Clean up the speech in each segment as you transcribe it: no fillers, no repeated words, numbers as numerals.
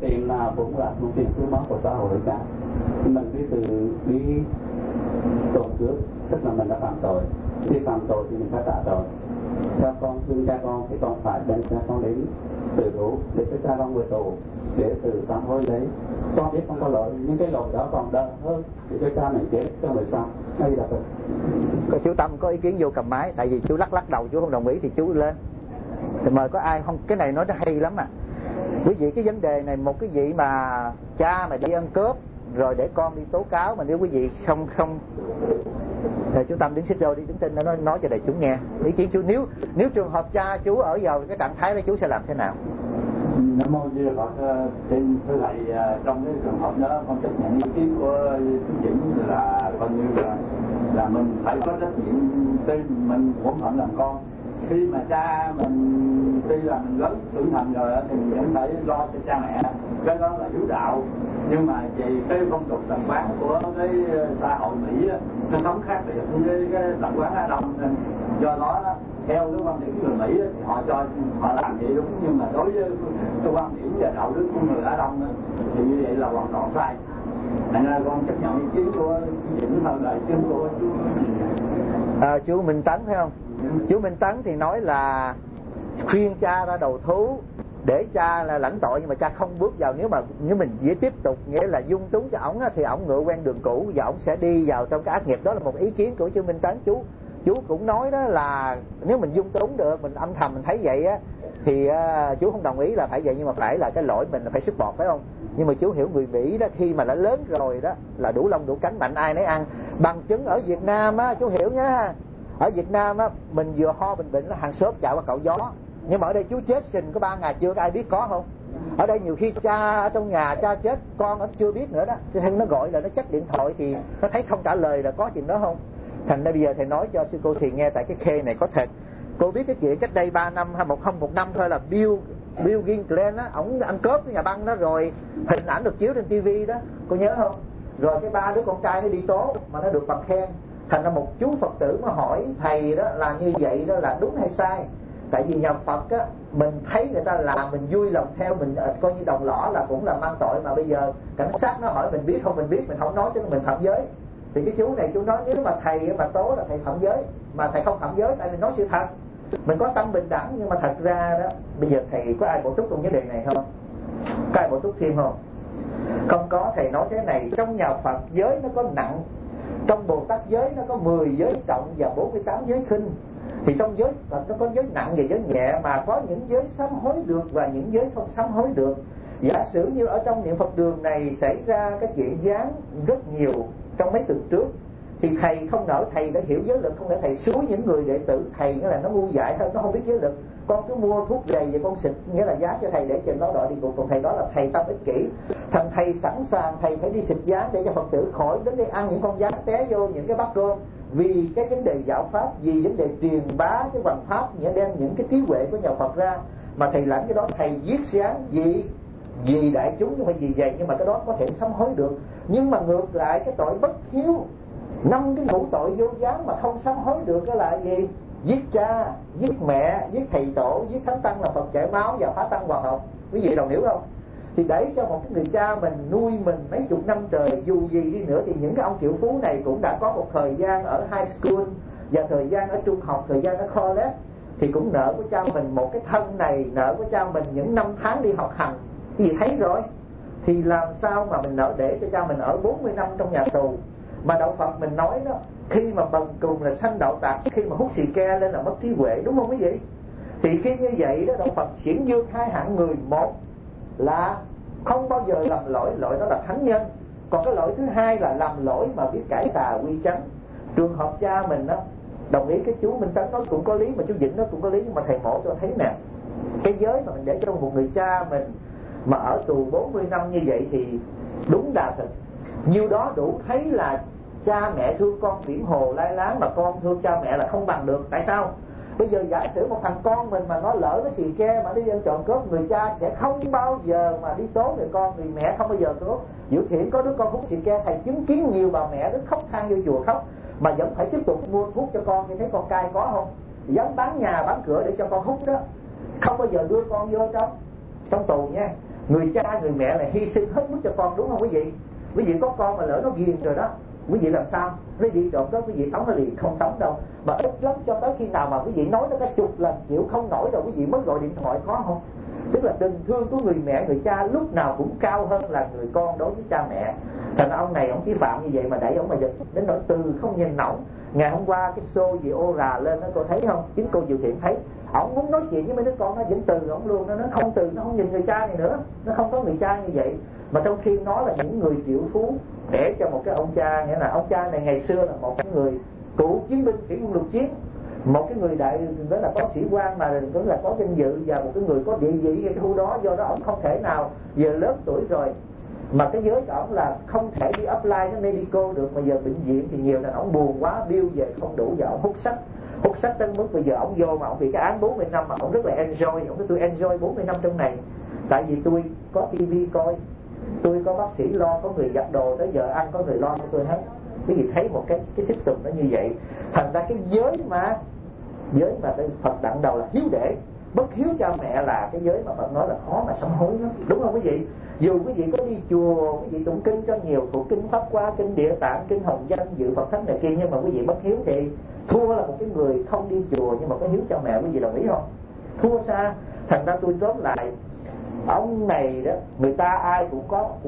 tiền nào cũng là một tiền số máu của xã hội cả. Mình đi tội trước, tức là mình đã phạm tội. Khi phạm tội thì mình phải trả tội. Theo con thương cha con thì con phải đem cha con đến từ thủ để cho cha con về tù, để từ sám hối lấy. Con biết không có lỗi, nhưng cái lỗi đó còn đỡ hơn để cho cha mình chết cho người sau. Đây là vậy. Chú Tâm có ý kiến vô cầm máy, tại vì chú lắc đầu chú không đồng ý thì chú lên. Thì mời có ai không? Cái này nói nó hay lắm à. Quý vị, cái vấn đề này, một cái vị mà cha mà đi ăn cướp rồi để con đi tố cáo, mà nếu quý vị không thì chú Tâm đứng xích vô đi, đứng tin nó nói cho đại chúng nghe ý kiến chú. Nếu trường hợp cha chú ở vào cái trạng thái đó, chú sẽ làm thế nào? Nam mô Di Đà Phật. Thưa thầy, trong cái trường hợp đó con chấp nhận ý kiến của chú Vĩnh là coi như là mình phải có trách nhiệm, tuy mình bổn phận làm con. Khi mà cha mình tuy là mình lớn trưởng thành rồi thì mình vẫn phải lo cho cha mẹ, cái đó là hiếu đạo. Nhưng mà vì cái phong tục tập quán của cái xã hội Mỹ nó sống khác biệt với cái tập quán Á Đông, nên do đó theo cái quan điểm người Mỹ thì họ làm vậy đúng, nhưng mà đối với cái quan điểm và đạo đức của người Á Đông thì như vậy là hoàn toàn sai. Thành ra con chấp nhận ý kiến của chú Vĩnh hơn là ý kiến của chú. Chú Minh Tấn phải không? Chú Minh Tấn thì nói là khuyên cha ra đầu thú để cha là lãnh tội, nhưng mà cha không bước vào. Nếu mình dễ tiếp tục nghĩa là dung túng cho ổng thì ổng ngựa quen đường cũ và ổng sẽ đi vào trong cái ác nghiệp. Đó là một ý kiến của chú Minh Tấn. Chú cũng nói đó là nếu mình dung túng được, mình âm thầm mình thấy vậy á thì chú không đồng ý là phải vậy, nhưng mà phải là cái lỗi mình là phải sức bọt, phải không? Nhưng mà chú hiểu người Mỹ đó, khi mà đã lớn rồi đó là đủ lông đủ cánh, mạnh ai nấy ăn. Bằng chứng ở Việt Nam á, chú hiểu nhá. Ở Việt Nam á, mình vừa ho mình bệnh là hàng xóm chạy qua cậu gió. Nhưng mà ở đây chú chết sình có 3 ngày chưa, có ai biết có không? Ở đây nhiều khi cha ở trong nhà cha chết, con nó chưa biết nữa đó. Cho nên nó gọi là nó check điện thoại thì nó thấy không trả lời là có chuyện đó không? Thành ra bây giờ thầy nói cho sư cô Thiền nghe, tại cái khê này có thật. Cô biết cái chuyện cách đây 3 năm hay một năm thôi là Bill Gates á, ổng ăn cướp cái nhà băng đó, rồi hình ảnh được chiếu trên tivi đó, cô nhớ không? Rồi cái 3 đứa con trai nó đi tố mà nó được bằng khen. Thành ra một chú Phật tử mà hỏi thầy đó là như vậy đó là đúng hay sai? Tại vì nhà Phật á, mình thấy người ta làm mình vui lòng theo, mình coi như đồng lõa là cũng là mang tội. Mà bây giờ cảnh sát nó hỏi mình biết không, mình biết mình không nói cho mình phạm giới. Thì cái chú này chú nói nếu mà thầy mà tố là thầy phạm giới, mà thầy không phạm giới tại mình nói sự thật, mình có tâm bình đẳng. Nhưng mà thật ra đó, bây giờ thầy có ai bổ túc trong vấn đề này không? Có ai bổ túc thêm không? Không có. Thầy nói thế này, trong nhà Phật giới nó có nặng, trong Bồ Tát giới nó có 10 giới trọng và 48 giới khinh. Thì trong giới Phật nó có giới nặng và giới nhẹ, mà có những giới sám hối được và những giới không sám hối được. Giả sử như ở trong niệm Phật đường này xảy ra cái chuyện gián rất nhiều trong mấy tuần trước, thì thầy không nỡ, thầy đã hiểu giới lực, không để thầy xúi những người đệ tử thầy, nghĩa là nó ngu dại hơn, nó không biết giới lực. Con cứ mua thuốc về và con xịt, nghĩa là giá cho thầy để cho nó đợi đi cuộc. Còn thầy đó là thầy tâm ích kỷ, thành thầy sẵn sàng thầy phải đi xịt giá để cho Phật tử khỏi đến đây ăn những con giá té vô những cái bát cơm, vì cái vấn đề giáo pháp, vì vấn đề truyền bá cái hoằng pháp, đem những cái trí huệ của nhà Phật ra. Mà thầy lãnh cái đó, thầy giết sáng vì đại chúng chứ không phải vì vậy. Nhưng mà cái đó có thể sám hối được. Nhưng mà ngược lại cái tội bất hiếu, 5 cái ngũ tội vô gián mà không sám hối được đó là gì? Giết cha, giết mẹ, giết thầy tổ, giết thánh tăng là Phật chảy máu và phá tăng hòa học. Quý vị đồng hiểu không? Thì để cho một cái người cha mình nuôi mình mấy chục năm trời, dù gì đi nữa thì những cái ông triệu phú này cũng đã có một thời gian ở high school và thời gian ở trung học, thời gian ở college, thì cũng nợ của cha mình một cái thân này, nợ của cha mình những năm tháng đi học hành. Cái gì thấy rồi, thì làm sao mà mình nỡ để cho cha mình ở 40 năm trong nhà tù. Mà đạo Phật mình nói đó, khi mà bần cùng là sanh đạo tạc, khi mà hút xì ke lên là mất trí huệ, đúng không quý vị? Thì khi như vậy đó, đạo Phật xiển dương 2 hạng người. Một là không bao giờ làm lỗi, lỗi đó là thánh nhân. Còn cái lỗi thứ hai là làm lỗi mà biết cải tà quy chánh. Trường hợp cha mình đó, đồng ý cái chú Minh Tấn nói cũng có lý, mà chú Vĩnh nói cũng có lý. Nhưng mà thầy mổ cho thấy nè, cái giới mà mình để cho một người cha mình mà ở tù 40 năm như vậy thì đúng đà thật. Nhiêu đó đủ thấy là cha mẹ thương con biển hồ lai láng, mà con thương cha mẹ là không bằng được. Tại sao? Bây giờ giả sử một thằng con mình mà nó lỡ nó xì ke mà nó đi ăn trộm cướp, người cha sẽ không bao giờ mà đi tố người con, người mẹ không bao giờ tố. Dự thiện có đứa con hút xì ke, thầy chứng kiến nhiều bà mẹ nó khóc than vô chùa khóc, mà vẫn phải tiếp tục mua thuốc cho con. Thì thấy con cai có không? Dám bán nhà bán cửa để cho con hút đó, không bao giờ đưa con vô trong tù nha. Người cha người mẹ là hy sinh hết mức cho con, đúng không quý vị? Quý vị có con mà lỡ nó ghiền rồi đó, quý vị làm sao? Nó đi trộm đó quý vị tống nó liền, không tống đâu. Mà ít lắm cho tới khi nào mà quý vị nói nó cả chục lần chịu không nổi rồi quý vị mới gọi điện thoại, có không? Tức là tình thương của người mẹ người cha lúc nào cũng cao hơn là người con đối với cha mẹ. Thành ông này ông chỉ phạm như vậy mà đẩy ông mà giật đến nỗi từ không nhìn nổi. Ngày hôm qua cái show gì ô rà lên đó cô thấy không? Chính cô Diệu Thiện thấy. Ông muốn nói chuyện với mấy đứa con nó vẫn từ ông luôn, nó không từ, nó không nhìn người cha này nữa, nó không có người cha như vậy. Mà trong khi nó là những người triệu phú để cho một cái ông cha, nghĩa là ông cha này ngày xưa là một cái người cựu chiến binh thủy quân lục chiến, một cái người đại đó là có sĩ quan mà cũng là có danh dự và một cái người có địa vị cái khu đó. Do đó ông không thể nào giờ lớn tuổi rồi mà cái giới của ông là không thể đi apply cái medical được, mà giờ bệnh viện thì nhiều là ông buồn quá, bill về không đủ và ông hút sách tới mức bây giờ ông vô mà ông bị cái án 40 năm mà ông rất là enjoy. Ông nói tôi enjoy 40 năm trong này tại vì tôi có TV coi, tôi có bác sĩ lo, có người giặt đồ, tới giờ ăn có người lo cho tôi hết. Quý vị thấy một cái system nó như vậy. Thành ra cái giới mà Phật đặng đầu là hiếu đệ, bất hiếu cha mẹ là cái giới mà Phật nói là khó mà sám hối lắm, đúng không quý vị? Dù quý vị có đi chùa, quý vị tụng kinh cho nhiều thuộc kinh Pháp Hoa, kinh Địa Tạng, kinh Hồng Danh, dự Phật thánh này kia, nhưng mà quý vị bất hiếu thì thua là một cái người không đi chùa nhưng mà có hiếu cha mẹ. Quý vị đồng ý không? Thua xa. Thành ra tôi tóm lại, ông này đó, người ta ai cũng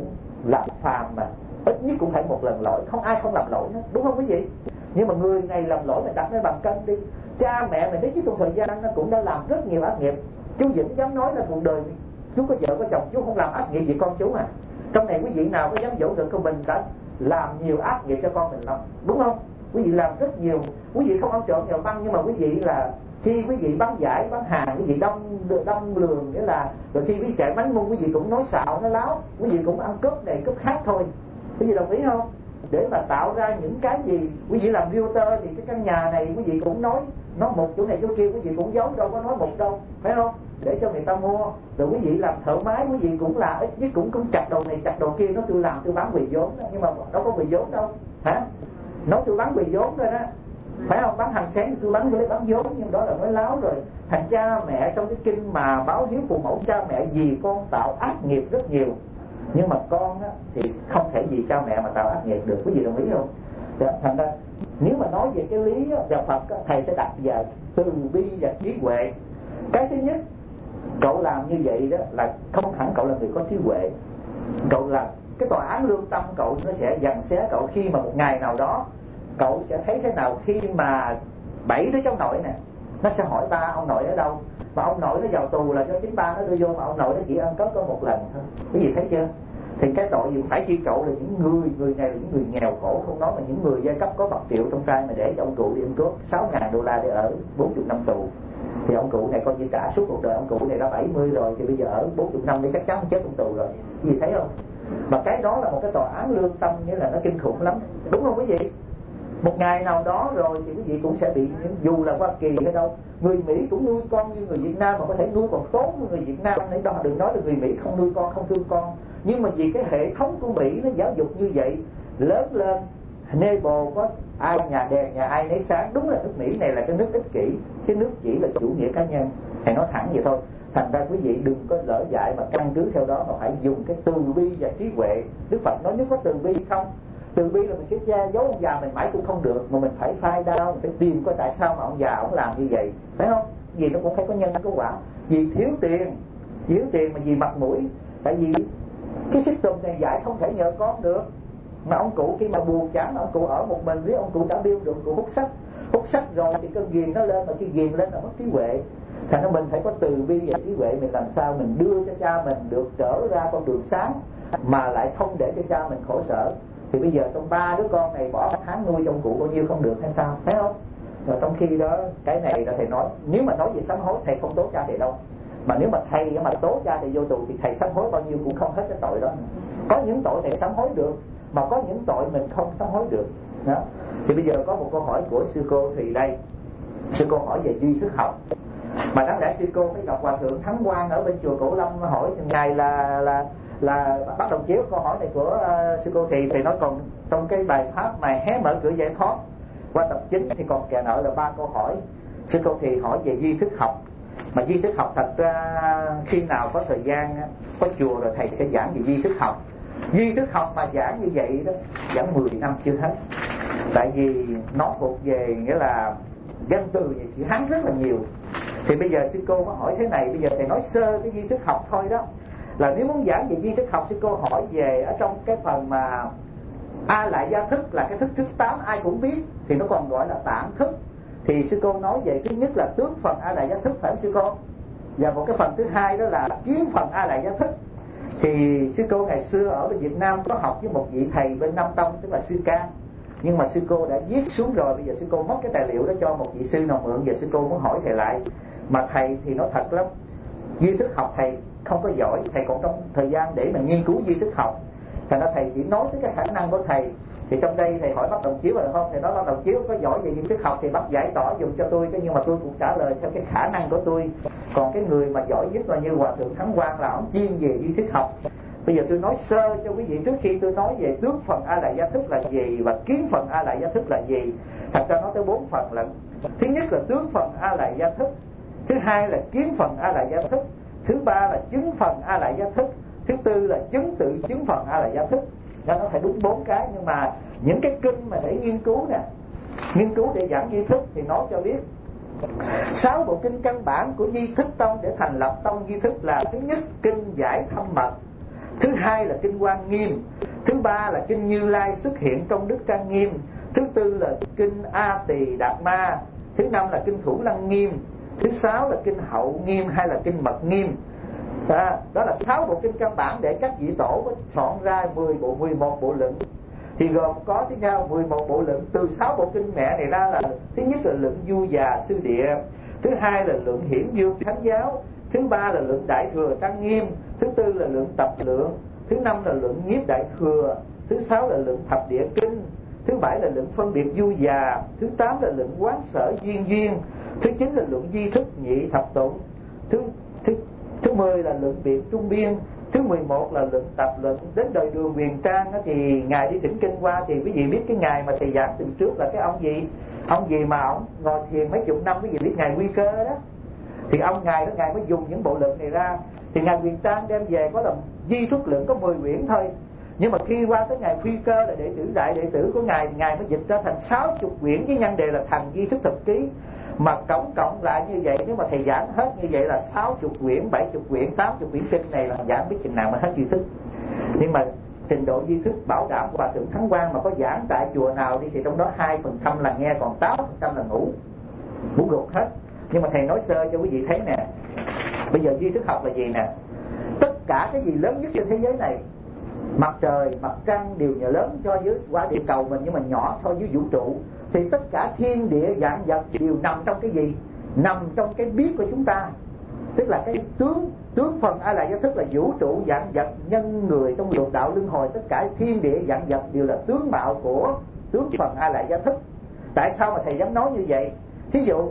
làm phàm mà ít nhất cũng phải một lần lỗi, không ai không làm lỗi hết, đúng không quý vị? Nhưng mà người này làm lỗi mình đặt nó bằng cân đi. Cha mẹ mình đấy chứ trong thời gian nó cũng đã làm rất nhiều ác nghiệp. Chú vẫn dám nói là cuộc đời chú có vợ có chồng chú không làm ác nghiệp gì con chú à? Trong này quý vị nào có dám dỗ được của mình đã làm nhiều ác nghiệp cho con mình lắm, đúng không? Quý vị làm rất nhiều. Quý vị không ăn trộm nhờ băng, nhưng mà quý vị là khi quý vị bán giải bán hàng, quý vị đông lường, nghĩa là rồi khi quý vị chạy bánh mông quý vị cũng nói xạo nói láo, quý vị cũng ăn cướp này cướp khác thôi. Quý vị đồng ý không? Để mà tạo ra những cái gì, quý vị làm realtor thì cái căn nhà này quý vị cũng nói một chỗ này chỗ kia, quý vị cũng giấu, đâu có nói một đâu, phải không? Để cho người ta mua. Rồi quý vị làm thợ máy, quý vị cũng là ít nhất cũng chặt đầu này chặt đầu kia, nói tôi làm tôi bán vì vốn đó, nhưng mà đâu có vì vốn đâu, hả? Nói tôi bán vì vốn rồi đó, phải không? Bán hàng sáng thì tôi bán vốn, nhưng đó là nói láo rồi. Thành cha mẹ trong cái kinh mà báo hiếu phụ mẫu, cha mẹ vì con tạo ác nghiệp rất nhiều, nhưng mà con á, thì không thể vì cha mẹ mà tạo ác nghiệp được. Quý vị đồng ý không? Thành ra nếu mà nói về cái lý đạo Phật, thầy sẽ đặt vào từ bi và trí huệ. Cái thứ nhất, cậu làm như vậy đó là không hẳn cậu là người có trí huệ. Cậu là cái tòa án lương tâm, cậu nó sẽ giằng xé cậu khi mà một ngày nào đó cậu sẽ thấy thế nào khi mà 7 đứa cháu nội nè, nó sẽ hỏi ba ông nội ở đâu, mà ông nội nó vào tù là do chính ba nó đưa vô, mà ông nội nó chỉ ăn cướp có một lần thôi. Cái gì thấy chưa? Thì cái tội gì phải chi cậu là những người này là những người nghèo khổ không nói, mà những người giai cấp có bậc triệu trong tay mà để cho ông cụ đi ăn cướp 6.000 đô la để ở 40 năm tù. Thì ông cụ này coi như trả suốt cuộc đời. Ông cụ này đã 70 rồi thì bây giờ ở 40 năm thì chắc chắn chết trong tù rồi. Cái gì thấy không? Mà cái đó là một cái tòa án lương tâm, nghĩa là nó kinh khủng lắm, đúng không quý vị? Một ngày nào đó rồi thì quý vị cũng sẽ bị, dù là Hoa Kỳ hay đâu, người Mỹ cũng nuôi con như người Việt Nam, mà có thể nuôi còn tốt hơn người Việt Nam. Nên đó đừng nói là người Mỹ không nuôi con, không thương con, nhưng mà vì cái hệ thống của Mỹ nó giáo dục như vậy, lớn lên neighbor có ai nhà đèn nhà ai nấy sáng. Đúng là nước Mỹ này là cái nước ích kỷ, cái nước chỉ là chủ nghĩa cá nhân, thầy nói thẳng vậy thôi. Thành ra quý vị đừng có lỡ dại mà căn cứ theo đó, mà phải dùng cái từ bi và trí huệ. Đức Phật nói nếu có từ bi không, từ bi là mình sẽ che giấu ông già mình mãi cũng không được, mà mình phải phai đau, mình phải tìm coi tại sao mà ông già ông làm như vậy, phải không? Vì nó cũng phải có nhân có quả. Vì thiếu tiền mà vì mặt mũi. Tại vì cái system này dạy không thể nhờ con được. Mà ông cụ khi mà buồn chán, ông cụ ở một mình, với ông cụ đã build được, ông cụ hút sách rồi thì cơn ghiền nó lên, mà khi ghiền lên là mất trí huệ. Thành ra mình phải có từ bi và trí huệ, mình làm sao mình đưa cho cha mình được trở ra con đường sáng mà lại không để cho cha mình khổ sở. Thì bây giờ trong 3 đứa con này bỏ tháng nuôi trong cụ bao nhiêu không được hay sao, thấy không? Rồi trong khi đó cái này là thầy nói, nếu mà nói về sám hối thầy không tố cha thầy đâu, mà nếu mà thầy mà tố cha thầy vô tù thì thầy sám hối bao nhiêu cũng không hết cái tội đó. Có những tội thầy sám hối được, mà có những tội mình không sám hối được đó. Thì bây giờ có một câu hỏi của sư cô Thùy đây. Sư cô hỏi về duy thức học, mà đáng lẽ sư cô phải gặp hòa thượng Thắng Quang ở bên chùa Cửu Lâm hỏi ngài là bắt đầu chiếu câu hỏi này của sư cô thì nói còn trong cái bài pháp mà hé mở cửa giải thoát qua tập 9 thì còn kèm nợ là 3 câu hỏi. Sư cô thì hỏi về duy thức học, Mà duy thức học thật ra khi nào có thời gian có chùa rồi thầy sẽ giảng về duy thức học. Duy thức học mà giảng như vậy đó giảng 10 năm chưa hết. Tại vì nó thuộc về nghĩa là danh từ gì chữ Hán rất là nhiều. Thì bây giờ sư cô có hỏi thế này, bây giờ thầy nói sơ cái duy thức học thôi đó. Là nếu muốn giảng về duy thức học, sư cô hỏi về ở trong cái phần mà A lại gia thức là cái thức thứ 8 ai cũng biết, thì nó còn gọi là tạng thức. Thì sư cô nói về thứ nhất là tướng phần A lại gia thức, phải không sư cô? Và một cái phần thứ hai đó là kiến phần A lại gia thức. Thì sư cô ngày xưa ở bên Việt Nam có học với một vị thầy bên Nam Tông, tức là sư Can. Nhưng mà sư cô đã viết xuống rồi, bây giờ sư cô mất cái tài liệu đó cho một vị sư nào mượn. Giờ sư cô muốn hỏi thầy lại. Mà thầy thì nói thật lắm, duy thức học thầy không có giỏi, thầy còn trong thời gian để mà nghiên cứu duy thức học. Thành ra thầy chỉ nói tới cái khả năng của thầy. Thì trong đây thầy hỏi bác Đồng Chiếu rồi không? Thầy nói bác Đồng Chiếu có giỏi về duy thức học thì bác giải tỏa dùng cho tôi, nhưng mà tôi cũng trả lời theo cái khả năng của tôi. Còn cái người mà giỏi nhất là như Hòa Thượng Thắng Quang là ông chuyên về duy thức học. Bây giờ tôi nói sơ cho quý vị trước khi tôi nói về tướng phần A lại gia thức là gì và kiến phần A lại gia thức là gì. Thật ra nói tới 4 phần lận. Thứ nhất là tướng phần A lại gia thức, thứ hai là kiến phần A lại gia thức, thứ ba là chứng phần A lại gia thức, thứ tư là chứng tự chứng phần A lại gia thức. Nó phải đúng 4 cái. Nhưng mà những cái kinh mà để nghiên cứu nè, nghiên cứu để giảng duy thức thì nói cho biết 6 bộ kinh căn bản của Duy Thức Tông để thành lập tông Duy Thức là: thứ nhất kinh Giải Thâm Mật, thứ hai là kinh Quan Nghiêm, thứ ba là kinh Như Lai xuất hiện trong Đức Trang Nghiêm, thứ tư là kinh A Tỳ Đạt Ma, thứ năm là kinh Thủ Lăng Nghiêm, thứ sáu là kinh Hậu Nghiêm hay là kinh Mật Nghiêm. Đó là 6 bộ kinh căn bản để các vị tổ có soạn ra 11 bộ luận. Thì gồm có tiếp theo 11 bộ luận. Từ 6 bộ kinh mẹ này ra là: thứ nhất là luận Du Già Sư Địa, thứ hai là luận Hiển Dương Thánh Giáo, thứ ba là luận Đại Thừa Trang Nghiêm, thứ tư là luận Tập Lượng, thứ năm là luận Nhiếp Đại Thừa, thứ sáu là luận Thập Địa Kinh, thứ bảy là luận Phân Biệt Du Già, thứ tám là luận Quán Sở Duyên Duyên, thứ chín là luận Di Thức Nhị Thập Tụng, thứ 10 là luận Biện Trung Biên, thứ 11 là luận Tập Luận. Đến đời Đường Huyền Trang thì ngài đi thỉnh kinh qua, thì quý vị biết cái ngày mà thầy giảng từ trước là cái ông gì mà ông ngồi thiền mấy chục năm, quý vị biết ngài Quy Cơ đó. Thì ngài mới dùng những bộ luận này ra. Thì ngài Huyền Trang đem về có là Di Thức Luận có 10 quyển thôi. Nhưng mà khi qua tới ngài Quy Cơ là đại đệ tử của ngài mới dịch ra thành 60 quyển với nhân đề là Thành Di Thức Thực Ký. Mà tổng cộng lại như vậy, nếu mà thầy giảng hết như vậy là 60 quyển, 70 quyển, 80 quyển kinh này là giảng biết chừng nào mà hết duy thức. Nhưng mà trình độ duy thức bảo đảm của Hòa Thượng Thắng Quang mà có giảng tại chùa nào đi thì trong đó 2% là nghe, còn 8% là ngủ gục hết. Nhưng mà thầy nói sơ cho quý vị thấy nè. Bây giờ duy thức học là gì nè? Tất cả cái gì lớn nhất trên thế giới này, mặt trời, mặt trăng đều nhờ lớn so với quả địa cầu mình, nhưng mà nhỏ so với vũ trụ. Thì tất cả thiên địa vạn vật đều nằm trong cái gì? Nằm trong cái biết của chúng ta. Tức là cái tướng phần A lại gia thức là vũ trụ vạn vật, nhân người trong lục đạo luân hồi, tất cả thiên địa vạn vật đều là tướng mạo của tướng phần A lại gia thức. Tại sao mà thầy dám nói như vậy? Thí dụ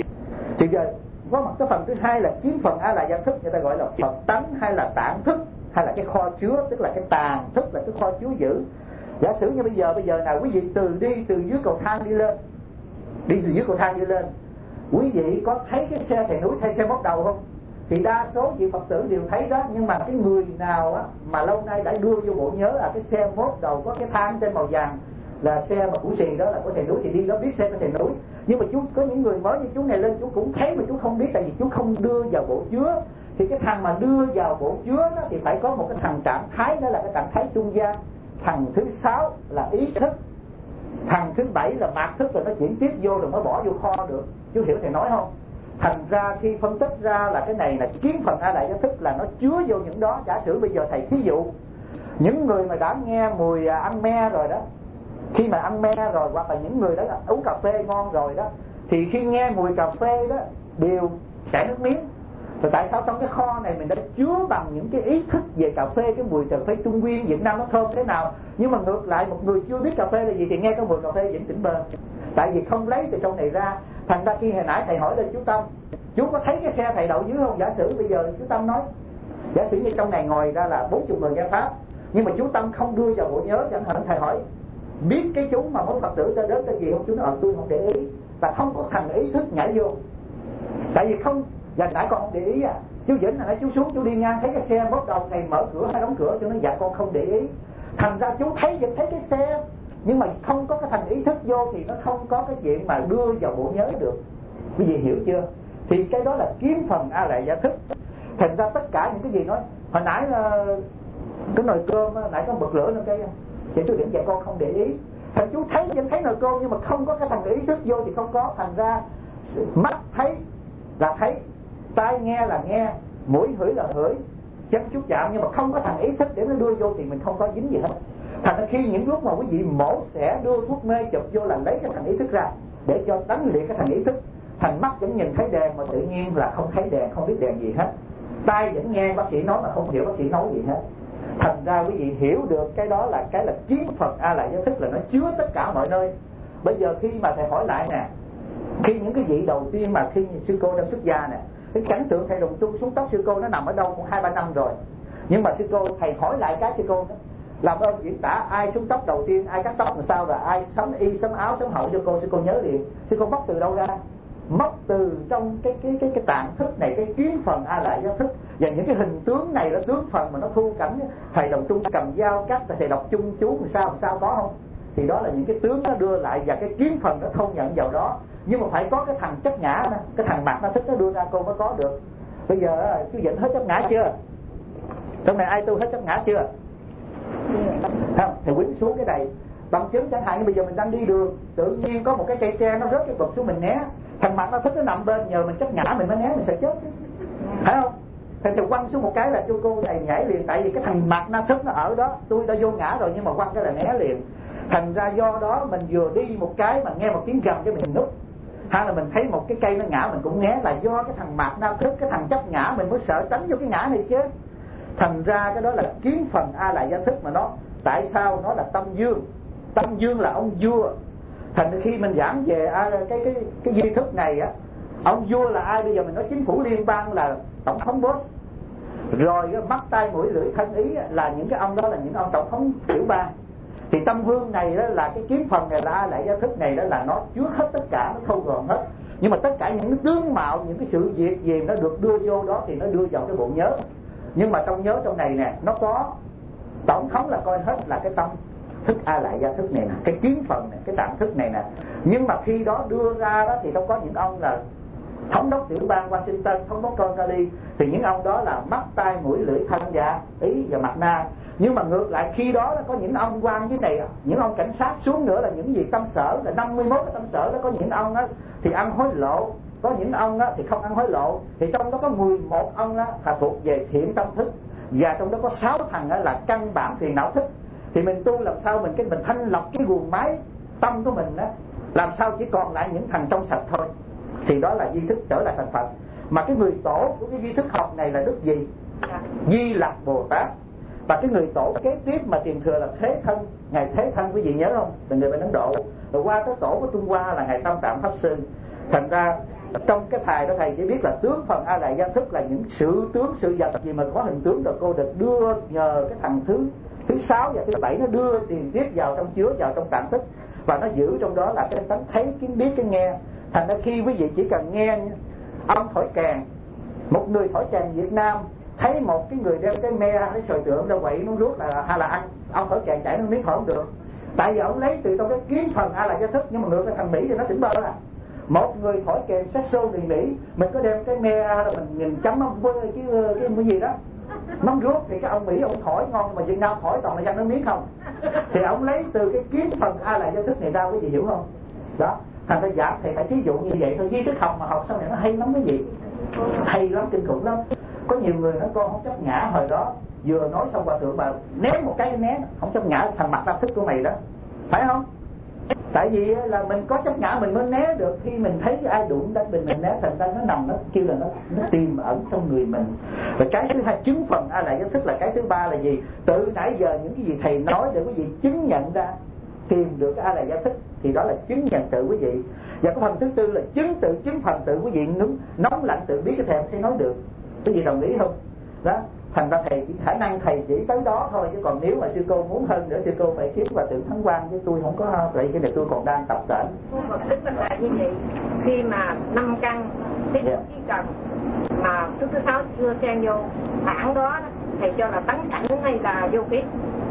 thì giờ có một cái phần thứ hai là kiến phần A lại gia thức, người ta gọi là Phật tánh hay là tạng thức, hay là cái kho chứa, tức là cái tàng thức là cái kho chứa giữ. Giả sử như bây giờ nào quý vị từ dưới cầu thang đi lên, từ dưới cầu thang đi lên, quý vị có thấy cái xe thầy núi thay xe móc đầu không? Thì đa số vị Phật tử đều thấy đó. Nhưng mà cái người nào á, mà lâu nay đã đưa vô bộ nhớ là cái xe móc đầu có cái thang trên màu vàng là xe mà củ xì đó là của thầy núi, thì đi đó biết thêm của thầy núi. Nhưng mà chú có những người mới như chú này lên chú cũng thấy mà chú không biết, tại vì chú không đưa vào bộ chứa. Thì cái thằng mà đưa vào bộ chứa đó thì phải có một cái thằng trạng thái, đó là cái trạng thái trung gian. Thằng thứ 6 là ý thức, thằng thứ 7 là mạt thức, rồi nó chuyển tiếp vô rồi mới bỏ vô kho được. Chú hiểu thầy nói không? Thành ra khi phân tích ra là cái này là kiến phần A lại gia thức là nó chứa vô những đó. Giả sử bây giờ thầy thí dụ những người mà đã nghe mùi ăn me rồi đó, khi mà ăn me rồi, hoặc là những người đó là uống cà phê ngon rồi đó, thì khi nghe mùi cà phê đó đều chảy nước miếng. Rồi tại sao trong cái kho này mình đã chứa bằng những cái ý thức về cà phê, cái mùi cà phê Trung Nguyên Việt Nam nó thơm thế nào. Nhưng mà ngược lại một người chưa biết cà phê là gì thì nghe cái mùi cà phê vẫn tỉnh bơ, tại vì không lấy từ trong này ra. Thành ra khi hồi nãy thầy hỏi lên chú Tâm, chú có thấy cái xe thầy đậu dưới không? Giả sử bây giờ chú Tâm nói, giả sử như trong này ngồi ra là 40 người nghe pháp, nhưng mà chú Tâm không đưa vào bộ nhớ, chẳng hạn thầy hỏi biết cái chú mà muốn Phật tử ta đến tên gì không? Chú nói tôi không để ý, và không có thằng ý thức nhảy vô. Tại vì không Và nãy con không để ý chú Vĩnh là chú xuống chú đi ngang thấy cái xe bốc đầu thầy mở cửa hay đóng cửa cho nó dạ con không để ý. Thành ra chú thấy cái xe nhưng mà không có cái thành ý thức vô thì nó không có cái chuyện mà đưa vào bộ nhớ được. Quý vị hiểu chưa? Thì cái đó là kiến phần a lại gia thức. Thành ra tất cả những cái gì nói hồi nãy cái nồi cơm nãy có bật lửa lên cái thì chú Vĩnh dạy con không để ý. Thành chú thấy nồi cơm nhưng mà không có cái thành ý thức vô thì không có. Thành ra mắt thấy là thấy, tai nghe là nghe, mũi hửi là hửi, chân chút chạm nhưng mà không có thành ý thức để nó đưa vô thì mình không có dính gì hết. Thành ra khi những lúc mà quý vị mổ sẽ đưa thuốc mê chụp vô là lấy cái thành ý thức ra để cho đánh liệt cái thành ý thức. Thành mắt vẫn nhìn thấy đèn mà tự nhiên là không thấy đèn, không biết đèn gì hết. Tai vẫn nghe bác sĩ nói mà không hiểu bác sĩ nói gì hết. Thành ra quý vị hiểu được cái đó là cái là kiến phần a lại gia thức, là nó chứa tất cả mọi nơi. Bây giờ khi mà thầy hỏi lại nè, khi những cái vị đầu tiên mà khi sư cô đang xuất gia nè, cái cảnh tượng thầy đồng tu xuống tóc sư cô nó nằm ở đâu cũng 2-3 năm rồi. Nhưng mà sư cô thầy hỏi lại cái sư cô đó, làm ơn diễn tả ai xuống tóc đầu tiên, ai cắt tóc làm sao, và ai sắm y sắm áo sắm hậu cho cô. Sư cô nhớ liền. Sư cô móc từ đâu ra? Móc từ trong cái tạng thức này, cái kiến phần a lại gia thức. Và những cái hình tướng này là tướng phần mà nó thu cảnh. Thầy đồng tu cầm dao cắt, thầy đọc chung chú làm sao có không? Thì đó là những cái tướng nó đưa lại và cái kiến phần nó thông nhận vào đó. Nhưng mà phải có cái thằng chấp ngã đó, cái thằng mặt nó thích nó đưa ra cô mới có được. Bây giờ chú Vĩnh hết chấp ngã chưa? Trong này ai tu hết chấp ngã chưa? Không, thì quýnh xuống cái này bằng chứng chẳng hạn như bây giờ mình đang đi đường, tự nhiên có một cái cây tre nó rớt cái bụp xuống mình né, thằng mặt nó thích nó nằm bên, nhờ mình chấp ngã mình mới né, mình sẽ chết chứ, phải không? Thì quăng xuống một cái là cô này nhảy liền, tại vì cái thằng mặt nó thích nó ở đó, tôi đã vô ngã rồi nhưng mà quăng cái là né liền. Thành ra do đó mình vừa đi một cái mà nghe một tiếng gầm cái mình núp, hay là mình thấy một cái cây nó ngã mình cũng né, là do cái thằng mặt nó thích, cái thằng chấp ngã mình mới sợ tránh vô cái ngã này chứ. Thành ra cái đó là kiến phần a lại gia thức mà nó tại sao nó là tâm dương. Tâm dương là ông vua. Thành ra khi mình giảng về cái di thức này á, ông vua là ai? Bây giờ mình nói chính phủ liên bang là tổng thống Bush, rồi mắt tai mũi lưỡi thân ý là những cái ông đó là những ông tổng thống tiểu bang. Thì tâm vương này đó là cái kiến phần này là a lại gia thức này đó là nó chứa hết tất cả, nó thâu gọn hết. Nhưng mà tất cả những cái tướng mạo, những cái sự việc gì nó được đưa vô đó thì nó đưa vào cái bộ nhớ. Nhưng mà trong nhớ trong này nè, nó có tổng thống là coi hết là cái tâm thức a lại gia thức này nè, cái kiến phần này, cái tạng thức này nè. Nhưng mà khi đó đưa ra đó thì đâu có những ông là thống đốc tiểu bang Washington, thống đốc Congress, thì những ông đó là mắt tai mũi lưỡi thân và ý và mặt na. Nhưng mà ngược lại khi đó có những ông quan dưới này, những ông cảnh sát xuống nữa là những gì tâm sở, là 51 cái tâm sở đó. Có những ông á thì ăn hối lộ, có những ông á thì không ăn hối lộ. Thì trong đó có 11 ông á là thuộc về thiện tâm thức, và trong đó có 6 thằng á là căn bản phiền não thức. Thì mình tu làm sao mình thanh lọc cái guồng máy tâm của mình á, làm sao chỉ còn lại những thằng trong sạch thôi. Thì đó là di thức trở lại thành Phật. Mà cái người tổ của cái di thức học này là Đức gì? Di Lặc Bồ Tát. Và cái người tổ kế tiếp mà truyền thừa là Thế Thân, ngài Thế Thân, quý vị nhớ không? Là người bên Ấn Độ. Rồi qua tới tổ của Trung Hoa là ngài Tam Tạng Pháp Sư. Thành ra trong cái bài đó thầy chỉ biết là tướng phần a lại gia thức là những sự tướng sự vật gì mà có hình tướng, rồi cô được đưa nhờ cái thằng thứ 6 và thứ 7 nó đưa tiền tiếp vào trong, chứa vào trong tạng thức, và nó giữ trong đó là cái tánh thấy, kiến biết, cái nghe. Thành ra khi quý vị chỉ cần nghe ông thổi kèn, một người thổi kèn Việt Nam thấy một cái người đem cái me, cái sồi tượng ra quậy nó rút là hay là ăn, ông thổi kèn chảy nó miếng thổi không được, tại vì ông lấy từ trong cái kiến phần a lại gia thức. Nhưng mà ngược cái thằng Mỹ thì nó tỉnh bơ à. Một người thổi kèn saxo người Mỹ, mình có đem cái me mình nhìn chấm cái gì đó nóng ruốc thì cái ông Mỹ ông thổi ngon, mà Việt Nam thổi toàn là răng nước miếng không. Thì ông lấy từ cái kiến phần a lại gia thức này ra, quý vị hiểu không? Đó, thành ra giảng thầy phải thí dụ như vậy thôi. Di thức học mà học sau này nó hay lắm, cái gì hay lắm, kinh khủng lắm. Có nhiều người nói con không chấp ngã, hồi đó vừa nói xong hòa thượng mà ném một cái ném không chấp ngã, thằng mặt đa thức của mày đó, phải không? Tại vì là mình có chấp ngã mình mới né được. Khi mình thấy ai đụng đến mình né, thành ra nó nằm, nó kêu là nó tiềm ẩn trong người mình. Và cái thứ hai, chứng phần a lại gia thức là cái thứ ba là gì? Từ nãy giờ những cái gì thầy nói để quý vị chứng nhận ra, tìm được cái a lại gia thức, thì đó là chứng nhận tự quý vị. Và cái phần thứ tư là chứng tự, chứng phần tự quý vị nóng lạnh tự biết, cái thầy không thể nói được. Quý vị đồng ý không? Đó, thành ra thầy chỉ khả năng thầy chỉ tới đó thôi, chứ còn nếu mà sư cô muốn hơn nữa, sư cô phải kiếm và tưởng Thắng Quang, chứ tôi không có vậy. Cái này tôi còn đang tập tễnh. Phật đức là như vậy. Khi mà 5 căn, cái chỉ cần mà thứ sáu chưa xen vô thẳng đó thầy cho là tấn cảnh hay là vô kiếp?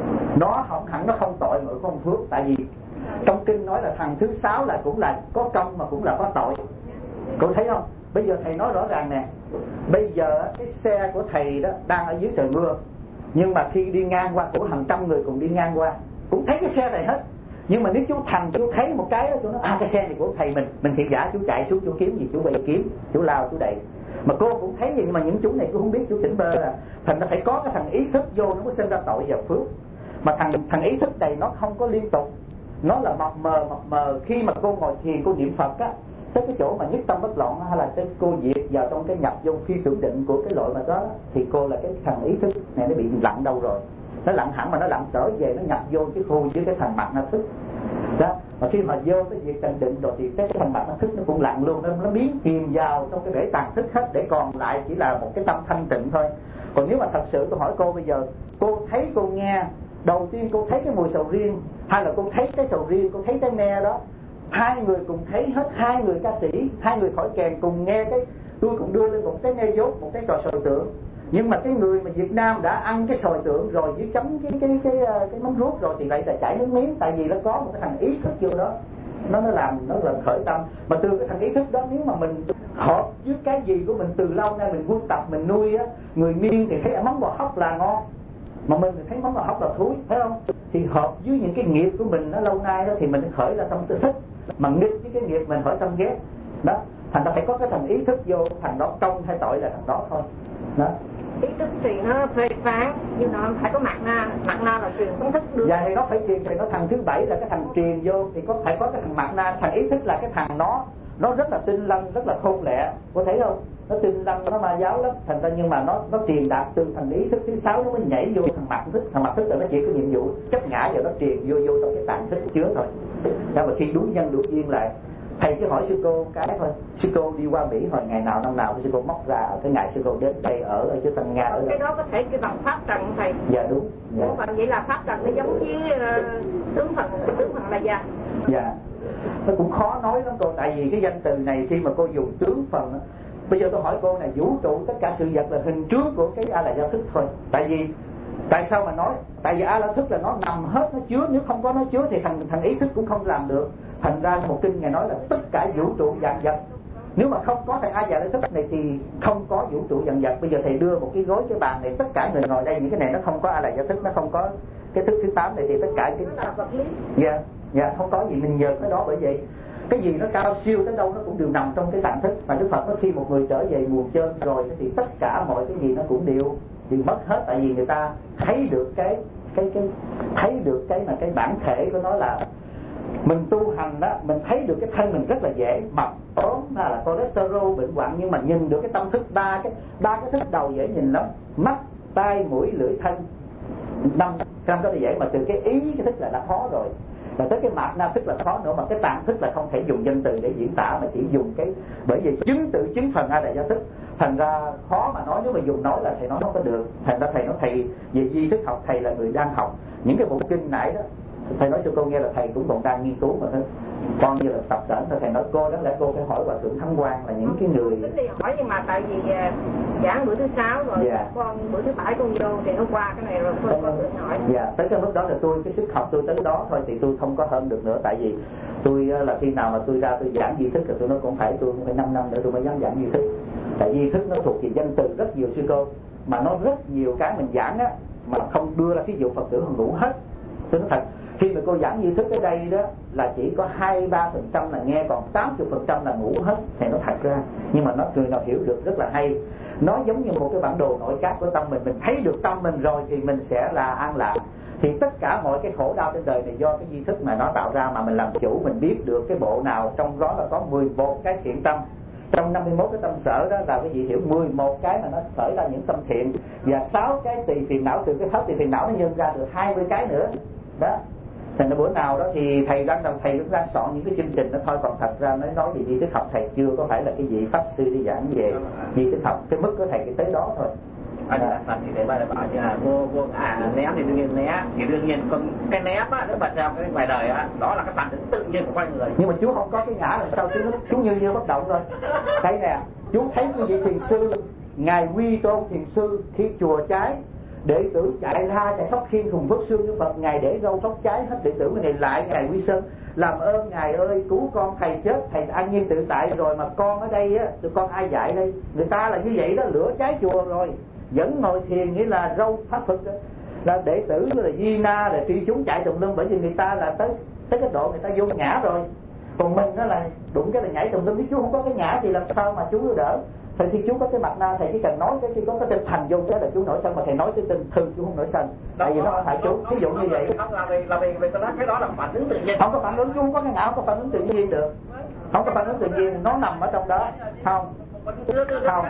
Nó không hẳn, nó không tội mà không phước. Tại vì trong kinh nói là thằng thứ sáu là cũng là có công mà cũng là có tội. Cô thấy không? Bây giờ thầy nói rõ ràng nè, bây giờ cái xe của thầy đó đang ở dưới trời mưa, nhưng mà khi đi ngang qua của hàng trăm người cùng đi ngang qua cũng thấy cái xe này hết. Nhưng mà nếu chú Thành chú thấy một cái đó, chú nói cái xe này của thầy mình thiệt giả, chú chạy xuống chú kiếm gì, chú quay kiếm, chú lao chú đẩy. Mà cô cũng thấy vậy, nhưng mà những chú này cô không biết, chú tỉnh bơ là thành ra phải có cái thằng ý thức vô nó mới sinh ra tội và phước. Mà thằng ý thức này nó không có liên tục, nó là mập mờ. Khi mà cô ngồi thiền cô niệm Phật á, tới cái chỗ mà nhất tâm bất loạn hay là cái cô diệt vào trong cái nhập vô phi tưởng định của cái loại mà đó, thì cô là cái thằng ý thức này nó bị lặn đâu rồi, nó lặn hẳn mà nó lặn trở về, nó nhập vô cái khu với cái thằng mặt na thức đó. Mà khi mà vô cái việc tịnh định rồi thì cái thằng mặt na thức nó cũng lặn luôn, nó biến chìm vào trong cái bể tàn thức hết, để còn lại chỉ là một cái tâm thanh tịnh thôi. Còn nếu mà thật sự tôi hỏi cô bây giờ, cô thấy cô nghe đầu tiên cô thấy cái mùi sầu riêng, hay là cô thấy cái sầu riêng, cô thấy cái me đó, hai người cùng thấy hết, hai người ca sĩ, hai người thổi kèn cùng nghe cái, tôi cũng đưa lên một cái nghe dốt, một cái trò sồi tượng. Nhưng mà cái người mà Việt Nam đã ăn cái sồi tượng rồi với chấm cái mắm ruốc rồi thì lại là chảy nước miếng, tại vì nó có một cái thằng ý thức vô đó, nó làm khởi tâm. Mà từ cái thằng ý thức đó, nếu mà mình hợp với cái gì của mình từ lâu nay mình quân tập mình nuôi á, người Miên thì thấy mắm bò hóc là ngon, mà mình thì thấy món bò hóc là thúi, thấy không? Thì hợp với những cái nghiệp của mình nó lâu nay đó thì mình khởi ra tâm tự thích, mà nghịch với cái nghiệp mình khởi tâm ghét đó. Thành ra phải có cái thằng ý thức vô, thằng đó công hay tội là thằng đó thôi đó. Ý thức thì nó phê phán, nhưng nó phải có mặt na là truyền công thức được. Dạ thì nó phải truyền, thì nó thằng thứ bảy là cái thằng truyền vô, thì phải có cái thằng mặt na. Thằng ý thức là cái thằng nó rất là tinh lanh, rất là khôn lẹ, có thấy không? Nó tinh lanh, nó ma giáo lắm. Thành ra nhưng mà nó truyền đạt từ thằng ý thức thứ sáu nó mới nhảy vô thằng mặt thức. Thằng mặt thức là nó chỉ có nhiệm vụ chấp ngã và nó truyền vô trong cái tạng thức chứa thôi. Đó, mà khi đúng nhân đủ duyên lại, thầy cứ hỏi sư cô cái thôi. Sư cô đi qua Mỹ hồi ngày nào năm nào thì sư cô móc ra cái ngày sư cô đến đây ở chỗ Tân Nga ở cái đó có thể cái bằng pháp trần thầy. Dạ đúng. Dạ. Phần vậy là pháp trần nó giống với tướng phần là gì? Dạ. Nó cũng khó nói lắm cô, tại vì cái danh từ này khi mà cô dùng tướng phần đó, bây giờ tôi hỏi cô này, vũ trụ tất cả sự vật là hình trước của cái A La Gia thức thôi. Tại sao mà nói? Tại vì A La thức là nó nằm hết, nó chứa, nếu không có nó chứa thì thằng ý thức cũng không làm được. Thành ra một kinh Ngài nói là tất cả vũ trụ vạn vật, nếu mà không có thằng A La thức này thì không có vũ trụ vạn vật. Bây giờ thầy đưa một cái gối cái bàn này, tất cả người ngồi đây những cái này nó không có A La Gia thức, nó không có cái thức thứ 8 này thì tất cả cái dạ không có gì mình nhờ cái đó. Bởi vậy cái gì nó cao siêu tới đâu nó cũng đều nằm trong cái tạng thức. Mà Đức Phật nói khi một người trở về buồn chơn rồi thì tất cả mọi cái gì nó cũng đều mất hết. Tại vì người ta thấy được thấy được cái bản thể của nó là mình tu hành đó, mình thấy được cái thân mình rất là dễ mập ốm là cholesterol bệnh hoạn, nhưng mà nhìn được cái tâm thức ba cái thức đầu dễ nhìn lắm: mắt, tai, mũi, lưỡi, thân. năm cái đó dễ, mà từ cái ý cái thức là đã khó rồi, và tới cái mạt na thức là khó nữa. Mà cái tạng thức là không thể dùng danh từ để diễn tả, mà chỉ dùng cái, bởi vì chứng tự chứng phần A La Gia thức. Thành ra khó mà nói, nếu mà dùng nói là thầy nói không có được. Thành ra thầy nói thầy về di thức học, thầy là người đang học những cái bộ kinh nãy đó. Thầy nói cho cô nghe là thầy cũng còn đang nghiên cứu mà thôi. Con như là tập sở, thầy nói cô đáng lẽ cô phải hỏi Hòa Thượng Thắng Quang là những cái người đi hỏi, nhưng mà tại vì giảng bữa thứ 6 rồi, con bữa thứ 7 con vô thì nó qua cái này rồi con tự hỏi. Dạ, tới cái mức đó là tôi, cái sức học tôi tới đó thôi, thì tôi không có hơn được nữa. Tại vì tôi là khi nào mà tôi ra tôi giảng di thức thì tôi nói cũng phải 5 năm nữa tôi mới dám giảng di thức. Tại di thức nó thuộc về danh từ rất nhiều sư cô, mà nó rất nhiều cái mình giảng á mà không đưa ra ví dụ Phật tử ngủ hết. Tôi nói thật, khi mà cô giảng di thức ở đây đó là chỉ có 2-3% là nghe, còn 80% là ngủ hết. Thầy nói thật ra, nhưng mà nó người nào hiểu được rất là hay. Nó giống như một cái bản đồ nội cát của tâm mình thấy được tâm mình rồi thì mình sẽ là an lạc. Thì tất cả mọi cái khổ đau trên đời này do cái di thức mà nó tạo ra, mà mình làm chủ, mình biết được cái bộ nào trong đó là có 11 cái thiện tâm. Trong 51 cái tâm sở đó là cái gì hiểu 11 cái mà nó khởi ra những tâm thiện, và 6 cái tùy phiền não, từ cái 6 tùy phiền não nó nhân ra được 20 cái nữa đó. Thành ra bữa nào đó thì thầy cũng đang soạn những cái chương trình đó thôi. Còn thật ra nói về di thức học thầy chưa có phải là cái vị pháp sư đi giảng về di thức học, cái mức của thầy cái tới đó thôi. Anh là Phật thì thầy bảo như là vô né thì đương nhiên né, thì đương nhiên còn cái né á, nếu mà theo cái ngoài đời á, đó là cái bản tính tự nhiên của con người. Nhưng mà chú không có cái ngã là sao chú như bắt động rồi. Thấy nè, chú thấy cái vị thiền sư ngài Quy Tôn Thiền Sư khi chùa cháy, đệ tử chạy la chạy sóc khiên thùng vớt xương Đức Phật, ngài để râu tóc cháy hết, đệ tử này lại ngài Quy Sơn làm ơn ngài ơi cứu con, thầy chết, thầy an nhiên tự tại rồi mà con ở đây á, tụi con ai dạy đây? Người ta là như vậy đó, lửa cháy chùa rồi vẫn ngồi thiền, nghĩa là râu pháp Phật đó. Là đệ tử là Di Na là tri chúng chạy tùm lum, bởi vì người ta là tới cái độ người ta vô ngã rồi. Còn mình đó là đụng cái là nhảy tùm lum, chứ chú không có cái ngã thì làm sao mà chú đỡ. Thầy khi chú có cái mặt na, thầy chỉ cần nói cái khi có cái tinh thần vô cái là chú nổi sân, mà thầy nói cái tinh thư chú không nổi sân. Tại vì nó không phải chú, ví dụ như vậy. Là vì tôi nói cái đó là phản ứng tự nhiên. Không có phản ứng, chú không có cái ngã, không có phản ứng tự nhiên được. Không có phản ứng tự nhiên, nó nằm ở trong đó. Không. Không.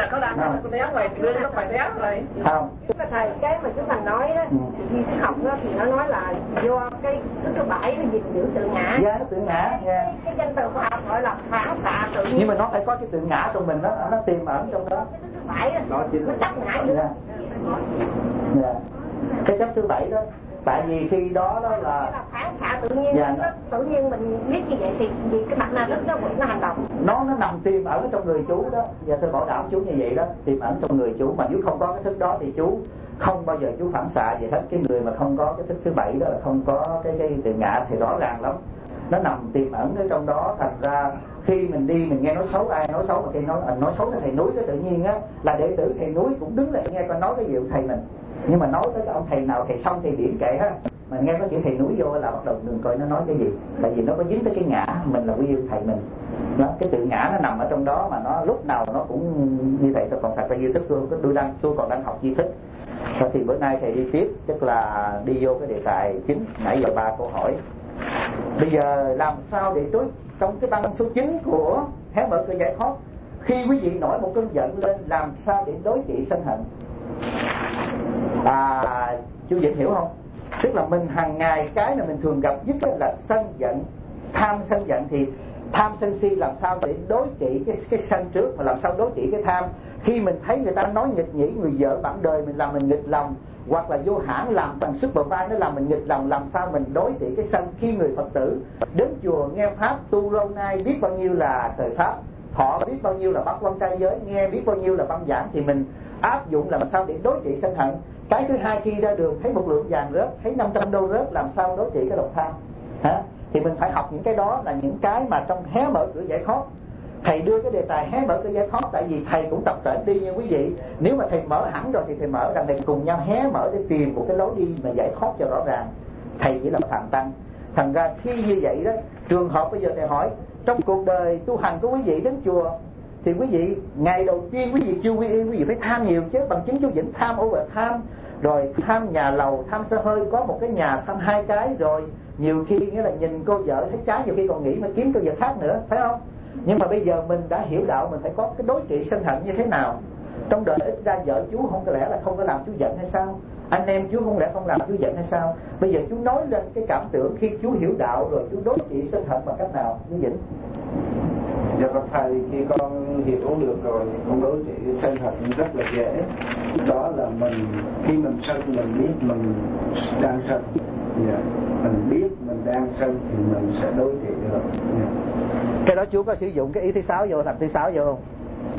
Không. Tức là thầy, cái mà chú Thành nói đó, di thức học đó thì nó nói là do cái thứ bảy nó gìn giữ tự ngã. Dạ, nó tự ngã. Cái danh từ khoa học gọi là phản xạ tự nhiên. Nhưng mà nó phải có cái tự ngã trong mình đó, nó tiềm ẩn trong đó. Cái thứ bảy đó, nó chấp ngã nữa. Dạ. Cái chấp thứ bảy đó, tại vì khi đó là phản xạ tự nhiên. Dạ. Tự nhiên mình biết như vậy thì vì cái mặt na thức đó nó hành động. Nó nằm tiềm ẩn trong người chú đó. Và tôi bảo đảm chú như vậy đó, tiềm ẩn trong người chú, mà nếu không có cái thức đó thì chú không bao giờ chú phản xạ gì hết. Cái người mà không có cái thức thứ bảy đó là không có cái tự ngã thì rõ ràng lắm. Nó nằm tiềm ẩn ở trong đó, thành ra khi mình đi mình nghe nói xấu, ai nói xấu mà khi nói xấu cái thầy núi, cái tự nhiên á là đệ tử thầy núi cũng đứng lại nghe con nói cái gì của thầy mình. Nhưng mà nói tới cái ông thầy nào thầy xong thầy điển kệ ha, mà nghe có chữ thầy núi vô là bắt đầu đừng coi nó nói cái gì, tại vì nó có dính tới cái ngã mình là quy yêu thầy mình đó. Cái tự ngã nó nằm ở trong đó, mà nó lúc nào nó cũng như vậy. Tôi còn thật là duy thức, tôi còn đang học duy thức. Thì bữa nay thầy đi tiếp, tức là đi vô cái đề tài chính. Nãy giờ 3 câu hỏi. Bây giờ làm sao để trong cái băng số 9 của Hé Mở Cửa Giải Thoát, khi quý vị nổi một cơn giận lên, làm sao để đối trị sân hận? Chú Vĩnh hiểu không? Tức là mình hàng ngày cái mà mình thường gặp nhất là sân giận, tham sân giận. Thì tham sân si làm sao để đối trị cái sân trước, mà làm sao đối trị cái tham? Khi mình thấy người ta nói nghịch nhĩ, người vợ bạn đời mình làm mình nghịch lòng, hoặc là vô hãng làm tần sức bờ vai nó làm mình nghịch lòng, làm sao mình đối trị cái sân? Khi người Phật tử đến chùa nghe pháp tu lâu nay, biết bao nhiêu là thời pháp, họ biết bao nhiêu là bát quan trai giới, nghe biết bao nhiêu là băng giảng, thì mình áp dụng làm sao để đối trị sân hận. Cái thứ hai, khi ra đường thấy một lượng vàng rớt, thấy 500 đô rớt, làm sao đối trị cái lòng tham hả? Thì mình phải học những cái đó, là những cái mà trong Hé Mở Cửa Giải Thoát thầy đưa cái đề tài Hé Mở Cửa Giải Thoát. Tại vì thầy cũng tập training đi nha quý vị. Nếu mà thầy mở hẳn rồi thì thầy mở rằng thầy cùng nhau hé mở để tìm một cái lối đi mà giải thoát cho rõ ràng. Thầy chỉ là một thằng tăng. Thành ra khi như vậy đó, trường hợp bây giờ thầy hỏi, trong cuộc đời tu hành của quý vị đến chùa thì quý vị ngày đầu tiên quý vị chưa quy y, quý vị phải tham nhiều chứ. Bằng chứng chú Vĩnh tham over tham, rồi tham nhà lầu, tham xe hơi, có một cái nhà tham 2 cái, rồi nhiều khi nghĩa là nhìn cô vợ thấy trái, nhiều khi còn nghĩ mà kiếm cô vợ khác nữa, phải không? Nhưng mà bây giờ mình đã hiểu đạo, mình phải có cái đối trị sân hận như thế nào. Trong đời ít ra vợ chú không có lẽ là không có làm chú giận hay sao? Anh em chú không lẽ không làm chú giận hay sao? Bây giờ chú nói lên cái cảm tưởng khi chú hiểu đạo rồi, chú đối trị sân hận bằng cách nào? Chú Vĩnh. Dạ bác thầy, khi con hiểu được rồi, con đối trị sân hận rất là dễ. Đó là khi mình sân, mình biết mình đang sân. Dạ. Mình biết mình đang sân thì mình sẽ đối trị được. Dạ. Cái đó chú có sử dụng cái ý thứ 6 vô, thành thứ 6 vô không?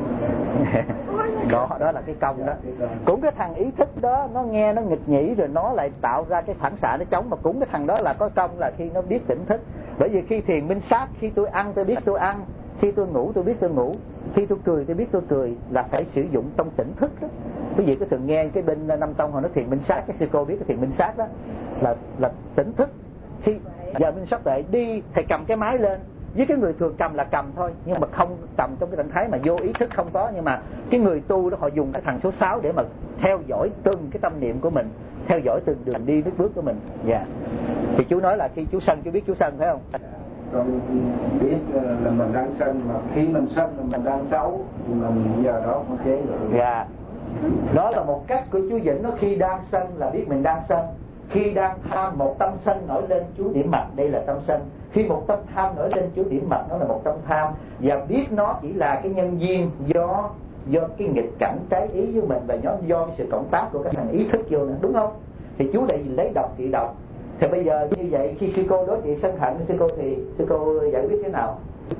Đó là cái công đó. Cũng cái thằng ý thức đó, nó nghe nó nghịch nhĩ rồi nó lại tạo ra cái phản xạ nó chống. Mà cũng cái thằng đó là có công là khi nó biết tỉnh thức. Bởi vì khi thiền minh sát, khi tôi ăn tôi biết tôi ăn, khi tôi ngủ tôi biết tôi ngủ, khi tôi cười tôi biết tôi cười, là phải sử dụng trong tỉnh thức đó. Quý vị có từng nghe cái bên Nam Tông họ nói thiền minh sát, cái sư cô biết cái thiền minh sát đó là tỉnh thức. Khi giờ minh sát tuệ đi, thầy cầm cái máy lên, với cái người thường cầm là cầm thôi, nhưng mà không cầm trong cái trạng thái mà vô ý thức không có. Nhưng mà cái người tu đó họ dùng cái thằng số 6 để mà theo dõi từng cái tâm niệm của mình, theo dõi từng đường đi bước bước của mình. Dạ. Thì chú nói là khi chú sân chú biết chú sân, phải không? Con biết là mình đang sân, mà khi mình sân là mình đang xấu thì mình giờ đó không chế được. Dạ. Đó là một cách của chú Vĩnh. Nó khi đang sân là biết mình đang sân. Khi đang tham, một tâm sân nổi lên, chú điểm mặt đây là tâm sân. Khi một tâm tham nổi lên, chú điểm mặt nó là một tâm tham. Và biết nó chỉ là cái nhân duyên do cái nghịch cảnh trái ý với mình, và do sự cộng tác của cái thằng ý thức vô nữa, đúng không? Thì chú lại lấy độc trị độc. Thì bây giờ như vậy, khi sư cô đối trị sân hận sư cô thì sư cô giải quyết thế nào?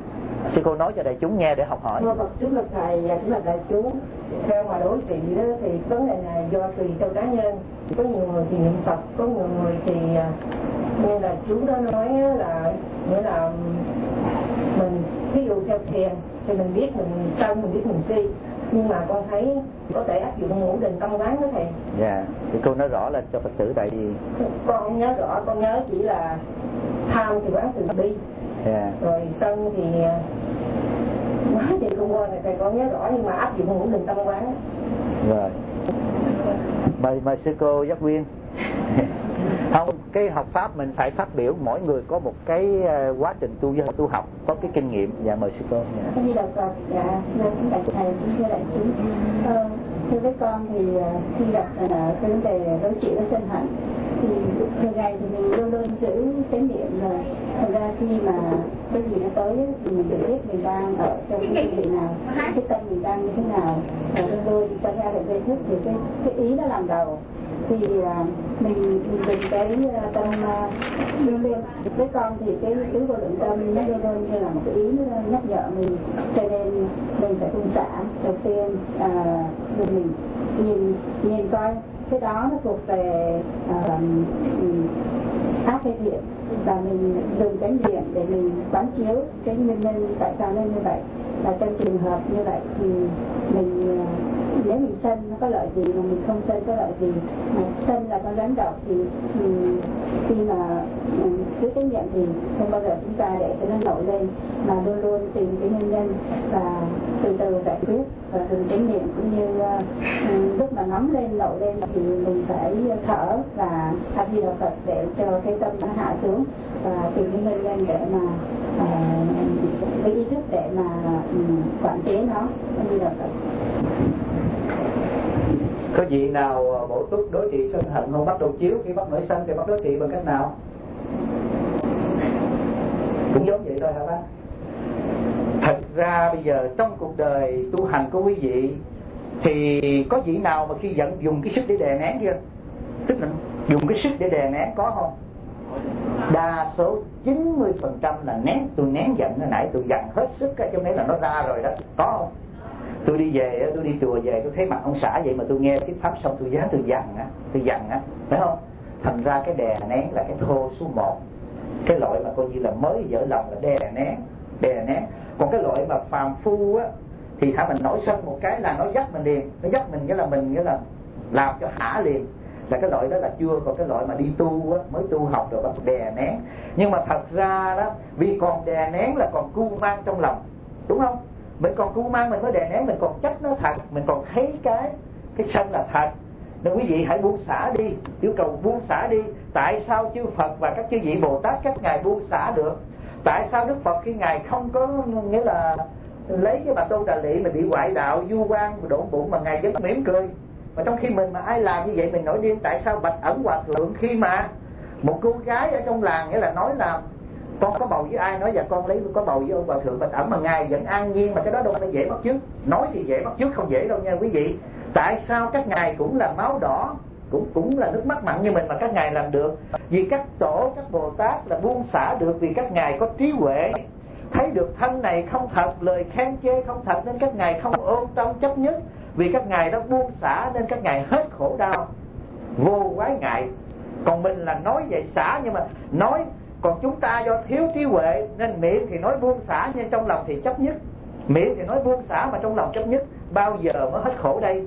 Sư cô nói cho đại chúng nghe để học hỏi. Thưa Phật, trước là thầy và kính bạch đại chúng, theo mà đối trị đó thì vấn đề này do tùy theo cá nhân. Có nhiều người thì niệm Phật, có nhiều người thì như là chú đó nói là nghĩa là mình ví dụ theo thiền thì mình biết mình sân, mình biết mình si, nhưng mà con thấy có thể áp dụng ngũ định tâm quán đó thầy. Dạ, thì cô nói rõ lên cho Phật tử tại vì con không nhớ rõ, con nhớ chỉ là tham thì quán từ bi, rồi sân thì nói thì không quên này thầy, con nhớ rõ nhưng mà áp dụng ngũ định tâm quán. Rồi, mời sư cô Giác Nguyên. Không, cái học pháp mình phải phát biểu, mỗi người có một cái quá trình tu học, có cái kinh nghiệm. Dạ, mời sư cô. Như đạo Phật, dạ, thầy thưa đại chúng. Thưa với con thì khi gặp cái vấn đề đối trị với sân hận thì thường ngày thì mình luôn luôn giữ chánh niệm rồi. Thật ra khi mà cái gì nó tới thì mình tự biết mình đang ở trong cái vị nào, cái tâm mình đang như thế nào, và luôn luôn cho theo được cái thức thì cái ý nó làm đầu. Thì mình dùng cái tâm luôn luôn với con thì cái tứ vô lượng tâm nó luôn luôn như là một cái ý nó nhắc nhở mình, cho nên mình phải buông xả. Đầu tiên mình nhìn coi cái đó nó thuộc về ác hay thiện, và mình dùng chánh niệm để mình quán chiếu cái nguyên nhân tại sao nên như vậy. Và trong trường hợp như vậy thì mình nếu mình sân nó có lợi gì mà mình không sân có lợi gì, mà sân là con rắn độc thì khi mà cứ chánh niệm thì không bao giờ chúng ta để cho nó nổi lên, mà luôn luôn tìm cái nguyên nhân và từ từ giải quyết. Và dùng chánh niệm cũng như lúc mà nóng lên nổi lên thì mình phải thở và A Di Đà Phật để cho cái tâm nó hạ xuống, và tìm cái nguyên nhân để mà cái ý thức để mà quản chế nó. A Di Đà Phật. Có vị nào bổ túc đối trị sân hận không? Bắt đầu chiếu khi bắt nổi sân thì bắt đối trị bằng cách nào? Cũng giống vậy thôi hả bác? Thật ra bây giờ trong cuộc đời tu hành của quý vị thì có vị nào mà khi giận dùng cái sức để đè nén chưa? Tức là dùng cái sức để đè nén có không? Đa số 90% là nén. Tôi nén giận hồi nãy, tôi giận hết sức cho nên là nó ra rồi đó. Có không? Tôi đi về, tôi đi chùa về, tôi thấy mặt ông xã vậy mà tôi nghe cái pháp xong tôi giận á, phải không? Thành ra cái đè nén là cái thô số 1. Cái loại mà coi như là mới vỡ lòng là đè nén. Còn cái loại mà phàm phu á thì hả, mình nổi sân một cái là nó dắt mình liền, nó dắt mình nghĩa là làm cho hả liền, là cái loại đó là chưa. Còn cái loại mà đi tu á, mới tu học rồi bắt đè nén. Nhưng mà thật ra đó, vì còn đè nén là còn cu mang trong lòng, đúng không? Mình còn cu mang mình mới đè nén, mình còn trách nó thật, mình còn thấy cái sân là thật. Nên quý vị hãy buông xả đi, yêu cầu buông xả đi. Tại sao chư Phật và các chư vị Bồ Tát các ngài buông xả được? Tại sao Đức Phật khi ngài không có nghĩa là lấy cái bà Tô Đà Lị mà bị ngoại đạo du quan đổ bụng mà ngài vẫn mỉm cười? Mà trong khi mình mà ai làm như vậy mình nổi điên. Tại sao Bạch Ẩn Hòa Thượng khi mà một cô gái ở trong làng nghĩa là nói là con có bầu với ai, nói dạ con có bầu với ông Hòa Thượng Bạch Ẩn, mà ngài vẫn an nhiên, mà cái đó đâu phải dễ bắt chước. Nói thì dễ bắt chước, không dễ đâu nha quý vị. Tại sao các ngài cũng là máu đỏ, cũng là nước mắt mặn như mình mà các ngài làm được? Vì các tổ, các Bồ Tát là buông xả được, vì các ngài có trí huệ, thấy được thân này không thật, lời khen chê không thật, nên các ngài không ôm tâm chấp nhất. Vì các ngài đã buông xả nên các ngài hết khổ đau, vô quái ngại. Còn mình là nói vậy xả, nhưng mà nói, còn chúng ta do thiếu trí huệ nên miệng thì nói buông xả nhưng trong lòng thì chấp nhất. Miệng thì nói buông xả mà trong lòng chấp nhất. Bao giờ mới hết khổ đây?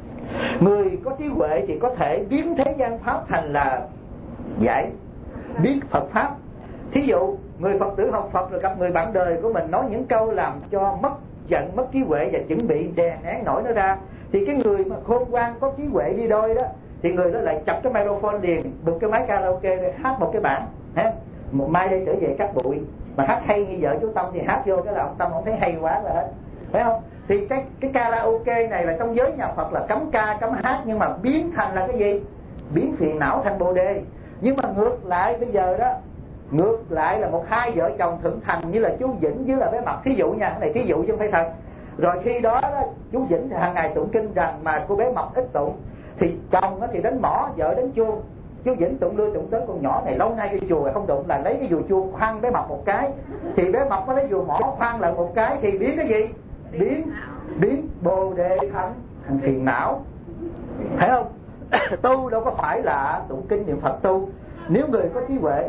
Người có trí huệ thì có thể biến thế gian pháp thành là giải, biến Phật pháp. Thí dụ người Phật tử học Phật rồi gặp người bạn đời của mình nói những câu làm cho mất giận, mất trí huệ và chuẩn bị đè nén nổi nó ra, thì cái người mà khôn ngoan có trí huệ đi đôi đó thì người đó lại chập cái microphone liền, bật cái máy karaoke để hát một cái bản, một mai đây trở về cắt bụi, mà hát hay như vợ chú Tâm thì hát vô cái là ông Tâm không thấy hay quá là hết, phải không? Thì cái karaoke này là trong giới nhà Phật là cấm ca cấm hát, nhưng mà biến thành là cái gì? Biến phiền não thành bồ đề. Nhưng mà ngược lại bây giờ đó, ngược lại là một hai vợ chồng thượng thành như là chú Vĩnh với là bé Mặt, thí dụ nha, cái này thí dụ chứ không phải thật. Rồi khi đó chú Vĩnh thì hàng ngày tụng kinh rằng mà cô bé Mập ít tụng, thì chồng thì đến mỏ, vợ đến chuông. chú Vĩnh tụng đưa tụng tới con nhỏ này lâu nay đi chùa không tụng, là lấy cái dùi chuông khoan bé Mập một cái, thì bé Mập có lấy dùi mỏ khoan lại một cái thì biến cái gì? Biến bồ đề thành phiền não, thấy không? Tu đâu có phải là tụng kinh niệm Phật tu. Nếu người có trí huệ,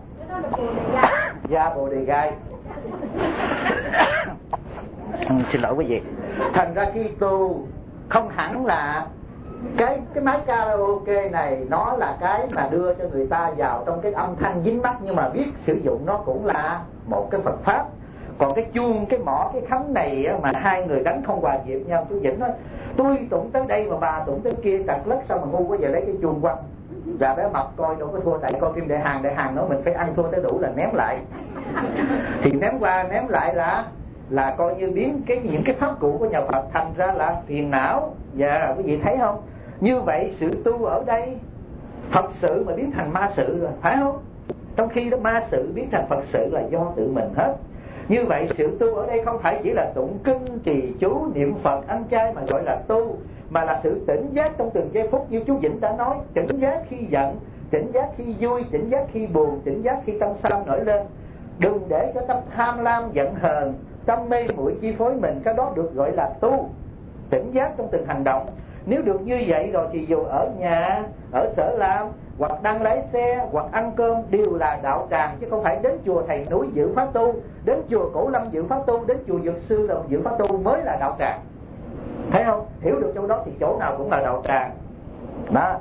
dạ bồ đề gai. Xin lỗi quý vị. Thành ra khi tu không hẳn là cái máy karaoke này nó là cái mà đưa cho người ta vào trong cái âm thanh dính mắt, nhưng mà biết sử dụng nó cũng là một cái Phật pháp. Còn cái chuông, cái mỏ, cái khánh này mà hai người đánh không hòa nhịp nhau, chú Vĩnh nói tôi tụng tới đây mà bà tụng tới kia, tật lất sao mà ngu quá vậy, lấy cái chuông quăng. Và bé Mập coi đâu có thua, tại coi phim Đại Hàn nói mình phải ăn thua tới đủ là ném lại. Thì ném qua ném lại là coi như biến những cái pháp cụ của nhà Phật thành ra là phiền não. Dạ quý vị thấy không? Như vậy sự tu ở đây Phật sự mà biến thành ma sự rồi, phải không? Trong khi đó ma sự biến thành Phật sự là do tự mình hết. Như vậy sự tu ở đây không phải chỉ là tụng kinh, trì chú, niệm Phật, ăn chay mà gọi là tu, mà là sự tỉnh giác trong từng giây phút. Như chú Vĩnh đã nói, tỉnh giác khi giận, tỉnh giác khi vui, tỉnh giác khi buồn, tỉnh giác khi tâm tham nổi lên. Đừng để cho tâm tham lam, giận hờn, tâm mê muội chi phối mình, cái đó được gọi là tu. Tỉnh giác trong từng hành động. Nếu được như vậy rồi thì dù ở nhà, ở sở làm, hoặc đang lái xe, hoặc ăn cơm đều là đạo tràng, chứ không phải đến chùa Thầy Núi giữ pháp tu, đến chùa Cổ Lâm giữ pháp tu, đến chùa Dược Sư giữ pháp tu mới là đạo tràng. Thấy không? Hiểu được chỗ đó thì chỗ nào cũng là đạo tràng. Đó.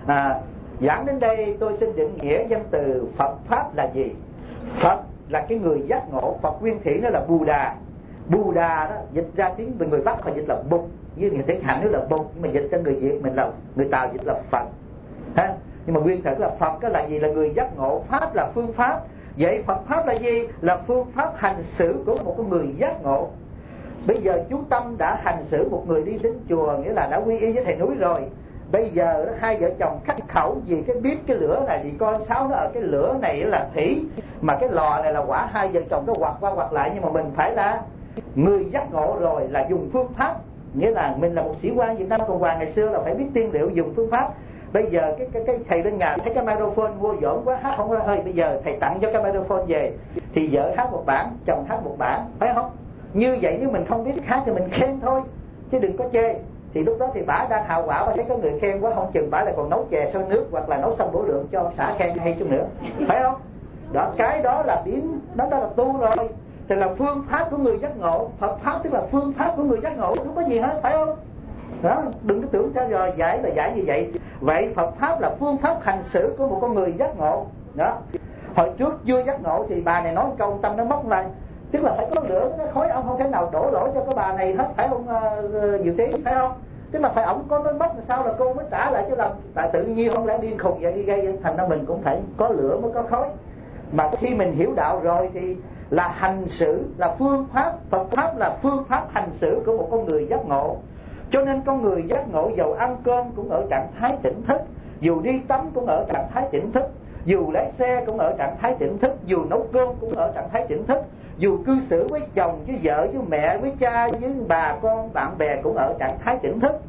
Giảng đến đây tôi xin định nghĩa danh từ Phật Pháp là gì. Phật là cái người giác ngộ. Phật nguyên thủy nó là Buddha. Buddha đó dịch ra tiếng người Bắc họ dịch là Bụt, với người tiếng Hạnh nó là Bụt, nhưng mà dịch cho người Việt mình là người Tàu dịch là Phật. Ha? Nhưng mà nguyên thật là Phật đó là gì? Là người giác ngộ. Pháp là phương pháp. Vậy Phật Pháp là gì? Là phương pháp hành xử của một con người giác ngộ. Bây giờ chú Tâm đã hành xử một người đi đến chùa, nghĩa là đã quy y với Thầy Núi rồi. Bây giờ hai vợ chồng khắc khẩu vì cái biết cái lửa này thì con Sáu nó ở cái lửa này là thủy, mà cái lò này là hỏa, hai vợ chồng nó quạt qua quạt lại. Nhưng mà mình phải là người giác ngộ rồi, là dùng phương pháp. Nghĩa là mình là một sĩ quan Việt Nam Cộng Hòa ngày xưa là phải biết tiên liệu dùng phương pháp. Bây giờ cái thầy bên nhà thấy cái microphone vô dỗn quá, hát không ra hơi, bây giờ thầy tặng cho cái microphone về, thì vợ hát một bản, chồng hát một bản, phải không? Như vậy nếu mình không biết hát thì mình khen thôi, chứ đừng có chê. Thì lúc đó thì bả đang hào quả, và thấy có người khen quá, không chừng bả lại còn nấu chè sôi nước, hoặc là nấu sâm bổ lượng cho xã khen hay chút nữa, phải không? Đó, cái đó là biến, đó là tu rồi. Thì là phương pháp của người giác ngộ. Phật Pháp tức là phương pháp của người giác ngộ, không có gì hết, phải không? Đó, đừng có tưởng cho rồi giải là giải như vậy. Vậy Phật Pháp là phương pháp hành xử của một con người giác ngộ. Đó. Hồi trước chưa giác ngộ thì bà này nói câu ông Tâm nó móc lại, tức là phải có lửa, cái khói ông không thể nào đổ lỗi cho cái bà này hết, phải không Diệu Trí, phải không? Tức là phải ổng có nó mất sao là cô mới trả lại, chứ làm tại tự nhiên không lẽ điên khùng vậy đi gây, thành ra mình cũng phải có lửa mới có khói. Mà khi mình hiểu đạo rồi thì là hành xử, là phương pháp. Phật Pháp là phương pháp hành xử của một con người giác ngộ. Cho nên con người giác ngộ dầu ăn cơm cũng ở trạng thái tỉnh thức, dù đi tắm cũng ở trạng thái tỉnh thức, dù lái xe cũng ở trạng thái tỉnh thức, dù nấu cơm cũng ở trạng thái tỉnh thức, dù cư xử với chồng, với vợ, với mẹ, với cha, với bà con, bạn bè cũng ở trạng thái tỉnh thức,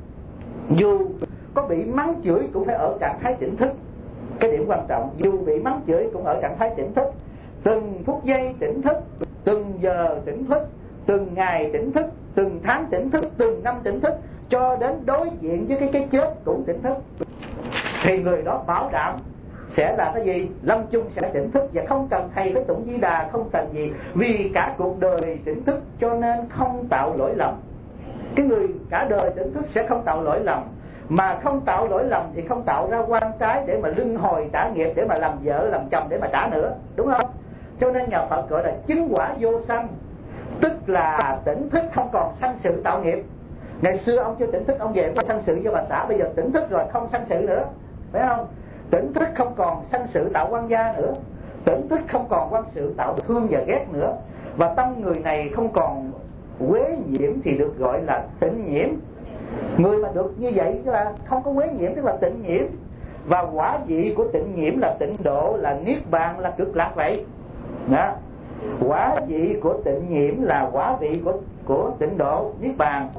dù có bị mắng chửi cũng phải ở trạng thái tỉnh thức. Cái điểm quan trọng, dù bị mắng chửi cũng ở trạng thái tỉnh thức, từng phút giây tỉnh thức, từng giờ tỉnh thức, từng ngày tỉnh thức, từng tháng tỉnh thức, từng năm tỉnh thức, cho đến đối diện với cái chết cũng tỉnh thức. Thì người đó bảo đảm sẽ là cái gì? Lâm chung sẽ tỉnh thức, và không cần thầy phải tụng Di Đà, không cần gì, vì cả cuộc đời tỉnh thức cho nên không tạo lỗi lầm. Cái người cả đời tỉnh thức sẽ không tạo lỗi lầm, mà không tạo lỗi lầm thì không tạo ra oan trái để mà luân hồi trả nghiệp, để mà làm vợ làm chồng để mà trả nữa, đúng không? Cho nên nhà Phật gọi là chứng quả vô sanh, tức là tỉnh thức không còn sanh sự tạo nghiệp. Ngày xưa ông chưa tỉnh thức, ông về có sanh sự với bà xã, bây giờ tỉnh thức rồi không sanh sự nữa, phải không? Tỉnh thức không còn sanh sự tạo quan gia nữa, tỉnh thức không còn quan sự tạo thương và ghét nữa, và tâm người này không còn quế nhiễm thì được gọi là tịnh nhiễm. Người mà được như vậy là không có quế nhiễm, tức là tịnh nhiễm. Và quả vị của tịnh nhiễm là tịnh độ, là niết bàn, là cực lạc vậy. Đó. Quả vị của tịnh nhiễm là quả vị của tịnh độ, niết bàn.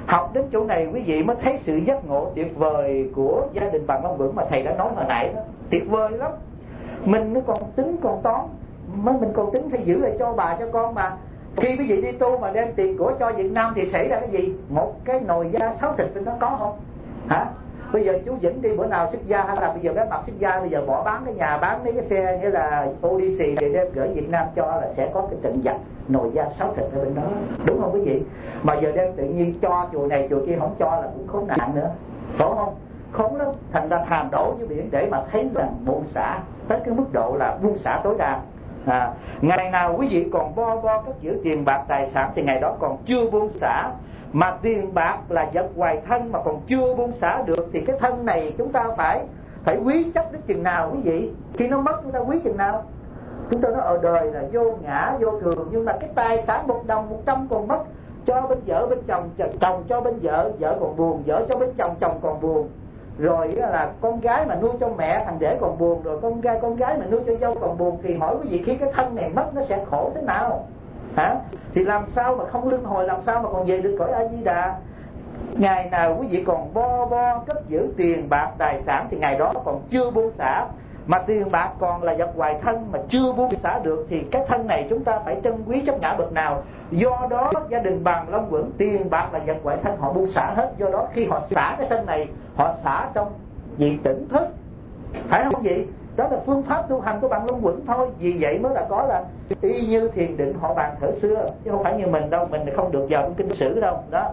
Học đến chỗ này quý vị mới thấy sự giác ngộ tuyệt vời của gia đình Bằng Long Vững mà thầy đã nói hồi nãy đó. Tuyệt vời lắm. Mình nó còn tính còn toán, mình còn tính phải giữ lại cho bà cho con mà. Khi quý vị đi tu mà đem tiền của cho Việt Nam thì xảy ra cái gì? Một cái nồi da 6 thịt nó có không? Hả? Bây giờ chú Vĩnh đi bữa nào xuất gia, hay là bây giờ bé Mặt xuất gia, bây giờ bỏ bán cái nhà, bán mấy cái xe như là Odyssey để đem gửi Việt Nam cho là sẽ có cái trận giặc nồi da 6 thịt ở bên đó, đúng không quý vị? Mà giờ đem tự nhiên cho chùa này chùa kia không cho là cũng khốn nạn nữa, phải không? Khốn lắm. Thành ra hàm đổ với biển để mà thấy rằng buông xả tới cái mức độ là buông xả tối đa. Ngày nào quý vị còn bo cất giữ tiền bạc tài sản thì ngày đó còn chưa buông xả. Mà tiền bạc là vật hoài thân mà còn chưa buông xả được thì cái thân này chúng ta phải quý chấp đến chừng nào quý vị? Khi nó mất chúng ta quý chừng nào? Chúng ta nói ở đời là vô ngã vô thường, nhưng mà cái tài sản 1 đồng 100 còn mất, cho bên vợ bên chồng, chồng cho bên vợ, vợ còn buồn, vợ cho bên chồng, chồng còn buồn. Rồi là con gái mà nuôi cho mẹ thằng rể còn buồn, rồi con gái mà nuôi cho dâu còn buồn. Thì hỏi quý vị khi cái thân này mất nó sẽ khổ thế nào? Hả? Thì làm sao mà không luân hồi, làm sao mà còn về được cõi A Di Đà? Ngày nào quý vị còn bo cất giữ tiền bạc tài sản thì ngày đó còn chưa buông xả. Mà tiền bạc còn là vật hoài thân mà chưa buông xả được thì cái thân này chúng ta phải trân quý chấp ngã bậc nào? Do đó gia đình Bằng Long Vững tiền bạc là vật hoài thân họ buông xả hết. Do đó khi họ xả cái thân này, họ xả trong vị tỉnh thức, phải không vậy? Đó là phương pháp tu hành của Bằng Long Vững thôi. Vì vậy mới là có là y như thiền định họ bàn thở xưa, chứ không phải như mình đâu. Mình không được vào trong kinh sử đâu đó.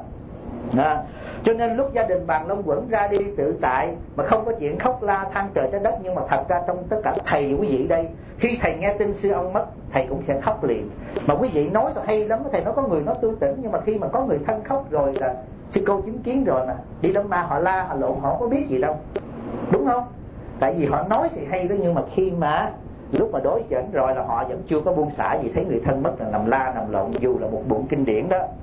Cho nên lúc gia đình Bằng Long Vững ra đi tự tại mà không có chuyện khóc la than trời trái đất. Nhưng mà thật ra trong tất cả thầy quý vị đây, khi thầy nghe tin sư ông mất, thầy cũng sẽ khóc liền. Mà quý vị nói là hay lắm, thầy nói có người nói tư tỉnh, nhưng mà khi mà có người thân khóc rồi là sư cô chứng kiến rồi mà. Đi Đông Ma họ la họ lộn họ không có biết gì đâu, đúng không? Tại vì họ nói thì hay đó, nhưng mà khi mà lúc mà đối chẩn rồi là họ vẫn chưa có buông xả gì. Thấy người thân mất là nằm la nằm lộn, dù là một buồn kinh điển đó.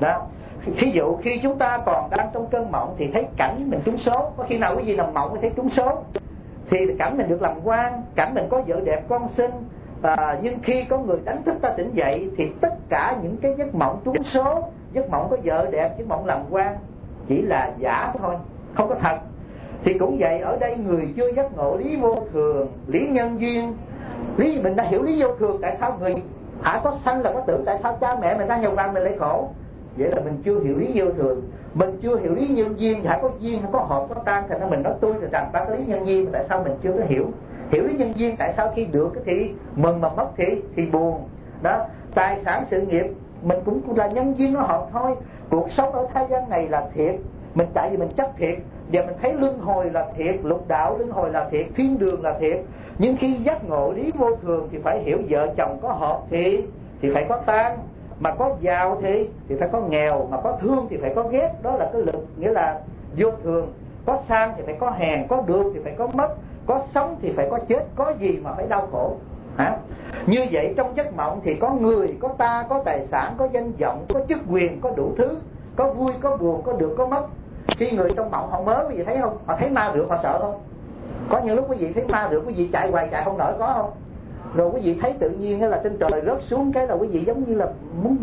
Thí dụ khi chúng ta còn đang trong cơn mộng thì thấy cảnh mình trúng số. Có khi nào quý vị nằm mộng mới thấy trúng số? Thì cảnh mình được làm quan, cảnh mình có vợ đẹp con xinh. Nhưng khi có người đánh thức ta tỉnh dậy thì tất cả những cái giấc mộng trúng số, giấc mộng có vợ đẹp, giấc mộng làm quan chỉ là giả thôi, không có thật. Thì cũng vậy, ở đây người chưa giác ngộ lý vô thường, lý nhân duyên. Mình đã hiểu lý vô thường, tại sao người có sanh là có tử, tại sao cha mẹ mình ra nhầu vàng mình lại khổ? Vậy là mình chưa hiểu lý vô thường, mình chưa hiểu lý nhân duyên. Hãy có duyên, hãy có hợp, có tan. Thành ra mình nói tôi là rằng ta có lý nhân duyên, mà tại sao mình chưa có hiểu lý nhân duyên? Tại sao khi được thì mừng mà mất thì buồn đó. Tài sản sự nghiệp mình cũng là nhân duyên nó hợp thôi. Cuộc sống ở thế gian này là thiệt, mình tại vì mình chấp thiệt, và mình thấy luân hồi là thiệt, lục đạo luân hồi là thiệt, thiên đường là thiệt. Nhưng khi giác ngộ lý vô thường thì phải hiểu vợ chồng có hợp thì phải có tan, mà có giàu thì phải có nghèo, mà có thương thì phải có ghét. Đó là cái lực, nghĩa là vô thường. Có sang thì phải có hèn, có được thì phải có mất, có sống thì phải có chết. Có gì mà phải đau khổ? Như vậy trong giấc mộng thì có người, có ta, có tài sản, có danh vọng, có chức quyền, có đủ thứ, có vui, có buồn, có được, có mất. Khi người trong mộng họ mới, quý vị thấy không? Họ thấy ma được họ sợ không? Có những lúc quý vị thấy ma được, quý vị chạy hoài chạy không nổi, có không? Rồi quý vị thấy tự nhiên là trên trời rớt xuống cái là quý vị giống như là muốn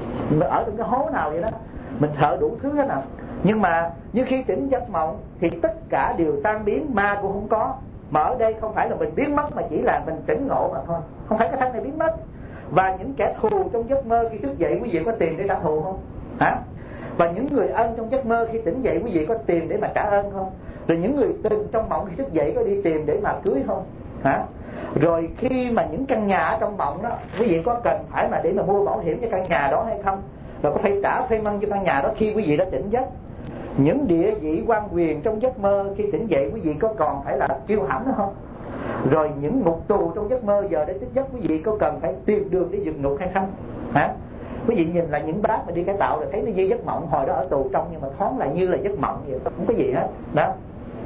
ở trong cái hố nào vậy đó. Mình sợ đủ thứ hết nào. Nhưng mà như khi tỉnh giấc mộng thì tất cả đều tan biến, ma cũng không có. Mà ở đây không phải là mình biến mất, mà chỉ là mình tỉnh ngộ mà thôi. Không phải cái thân này biến mất. Và những kẻ thù trong giấc mơ khi thức dậy quý vị có tiền để trả thù không? Và những người ân trong giấc mơ khi tỉnh dậy quý vị có tiền để mà trả ơn không? Rồi những người tình trong mộng khi thức dậy có đi tìm để mà cưới không? Rồi khi mà những căn nhà ở trong mộng đó, quý vị có cần phải mà để mà mua bảo hiểm cho căn nhà đó hay không? Rồi có phải trả thuê mân cho căn nhà đó khi quý vị đã tỉnh giấc? Những địa vị quan quyền trong giấc mơ khi tỉnh dậy quý vị có còn phải là kiêu hãnh nữa không? Rồi những ngục tù trong giấc mơ giờ để thức giấc quý vị có cần phải tìm đường để vượt ngục hay không? Quý vị nhìn là những bác mà đi cải tạo là thấy nó như giấc mộng, hồi đó ở tù trong nhưng mà thoáng lại như là giấc mộng vậy, không có gì hết đó.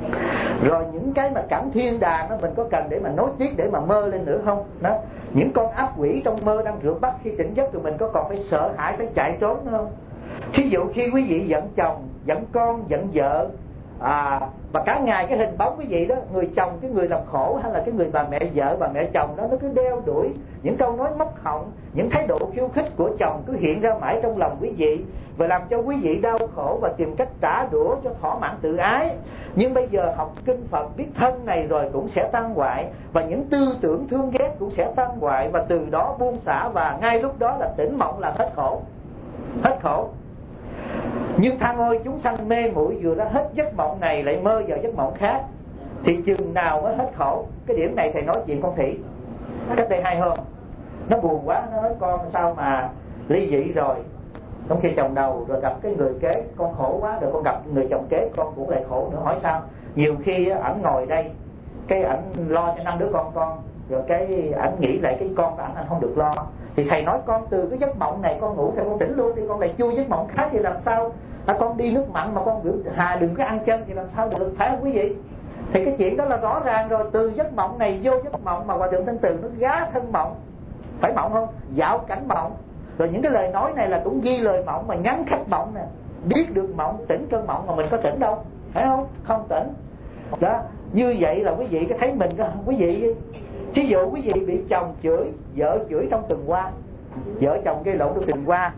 Rồi những cái mà cảm thiên đàng đó mình có cần để mà nối tiếp để mà mơ lên nữa không? Đó. Những con ác quỷ trong mơ đang rượu bắt khi tỉnh giấc rồi mình có còn phải sợ hãi, phải chạy trốn nữa không? Thí dụ khi quý vị giận chồng, giận con, giận vợ, và cả ngày cái hình bóng quý vị đó, người chồng, cái người làm khổ, hay là cái người bà mẹ vợ, bà mẹ chồng đó, nó cứ đeo đuổi những câu nói móc họng, những thái độ khiêu khích của chồng cứ hiện ra mãi trong lòng quý vị, và làm cho quý vị đau khổ và tìm cách trả đũa cho thỏa mãn tự ái. Nhưng bây giờ học kinh Phật, biết thân này rồi cũng sẽ tan hoại, và những tư tưởng thương ghét cũng sẽ tan hoại, và từ đó buông xả, và ngay lúc đó là tỉnh mộng, là hết khổ. Hết khổ. Nhưng than ôi chúng sanh mê muội, vừa ra hết giấc mộng này lại mơ vào giấc mộng khác, thì chừng nào mới hết khổ. Cái điểm này thầy nói chuyện con Thị cách đây 2 hôm. Nó buồn quá, nó nói con sao mà ly dị rồi, trong khi chồng đầu rồi gặp cái người kế, con khổ quá, rồi con gặp người chồng kế con cũng lại khổ nữa. Hỏi sao? Nhiều khi ảnh ngồi đây, cái ảnh lo cho 5 đứa con, rồi cái ảnh nghĩ lại cái con của ảnh không được lo. Thì thầy nói con từ cái giấc mộng này con ngủ thì con tỉnh luôn đi, con lại chui giấc mộng khác thì làm sao? Con đi nước mặn mà con đừng có ăn chân thì làm sao được, phải không quý vị? Thì cái chuyện đó là rõ ràng rồi. Từ giấc mộng này vô giấc mộng mà Hòa Thượng Thanh Từ nó gá thân mộng, phải mộng không? Dạo cảnh mộng. Rồi những cái lời nói này là cũng ghi lời mộng mà nhắn khách mộng nè. Biết được mộng, tỉnh cơn mộng mà mình có tỉnh đâu, phải không? Không tỉnh. Đó, như vậy là quý vị có thấy mình không? Quý vị, thí dụ quý vị bị chồng chửi, vợ chửi trong tuần qua, vợ chồng gây lộn trong tuần qua,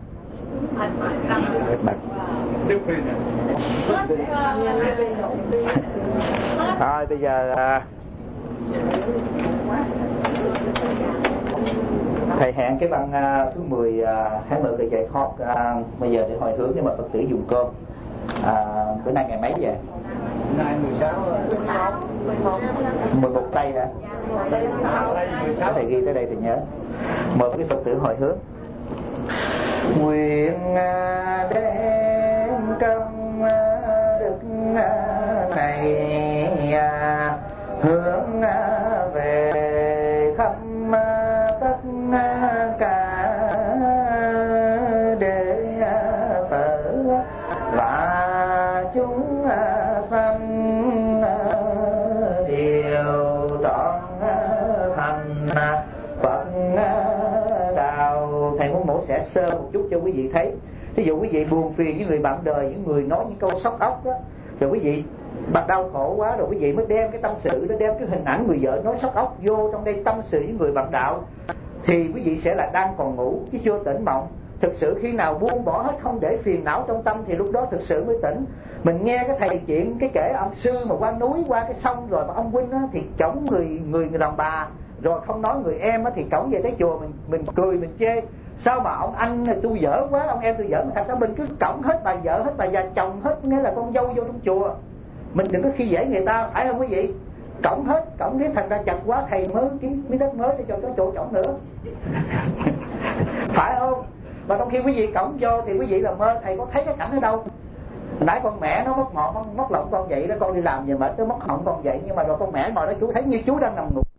rồi bây giờ thầy hẹn cái băng thứ 10 hãy mở cái giải thoát bây giờ để hồi hướng cho mà Phật tử dùng cơm. Bữa nay ngày mấy về? Nay 11 tây hả? Thầy ghi tới đây thì nhớ. Mời cái Phật tử hồi hướng. Nguyện đem công đức này hướng về khắp tất cả đệ tử và chúng sanh đều trọn thành Phật đạo. Thầy muốn mổ xẻ sơ một chút cho quý vị thấy. Ví dụ quý vị buồn phiền với người bạn đời, những người nói những câu sốc óc đó, rồi quý vị bạn đau khổ quá, rồi quý vị mới đem cái tâm sự đó, đem cái hình ảnh người vợ nói sốc óc vô trong đây tâm sự với người bạn đạo, thì quý vị sẽ là đang còn ngủ chứ chưa tỉnh mộng. Thực sự khi nào buông bỏ hết, không để phiền não trong tâm, thì lúc đó thực sự mới tỉnh. Mình nghe cái thầy chuyện cái kể ông sư mà qua núi qua cái sông, rồi mà ông huynh á, thì cõng người đàn bà, rồi không nói người em á, thì cõng về tới chùa mình cười mình chê. Sao mà ông anh tu dở quá, ông em tu dở, mà thật ra mình cứ cõng hết bà vợ, hết bà già chồng, hết nghĩa là con dâu vô trong chùa. Mình đừng có khi dễ người ta, phải không quý vị? Cõng hết, cõng đến thành ra chặt quá, thầy mới kiếm miếng đất mới để cho cái chỗ cõng nữa. Phải không? Mà trong khi quý vị cõng vô thì quý vị là mơ, thầy có thấy cái cảnh ở đâu? Nãy con mẹ nó móc lọng con vậy đó, con đi làm về mệt nó móc họng con vậy, nhưng mà rồi con mẹ ngồi đó chú thấy như chú đang nằm ngủ.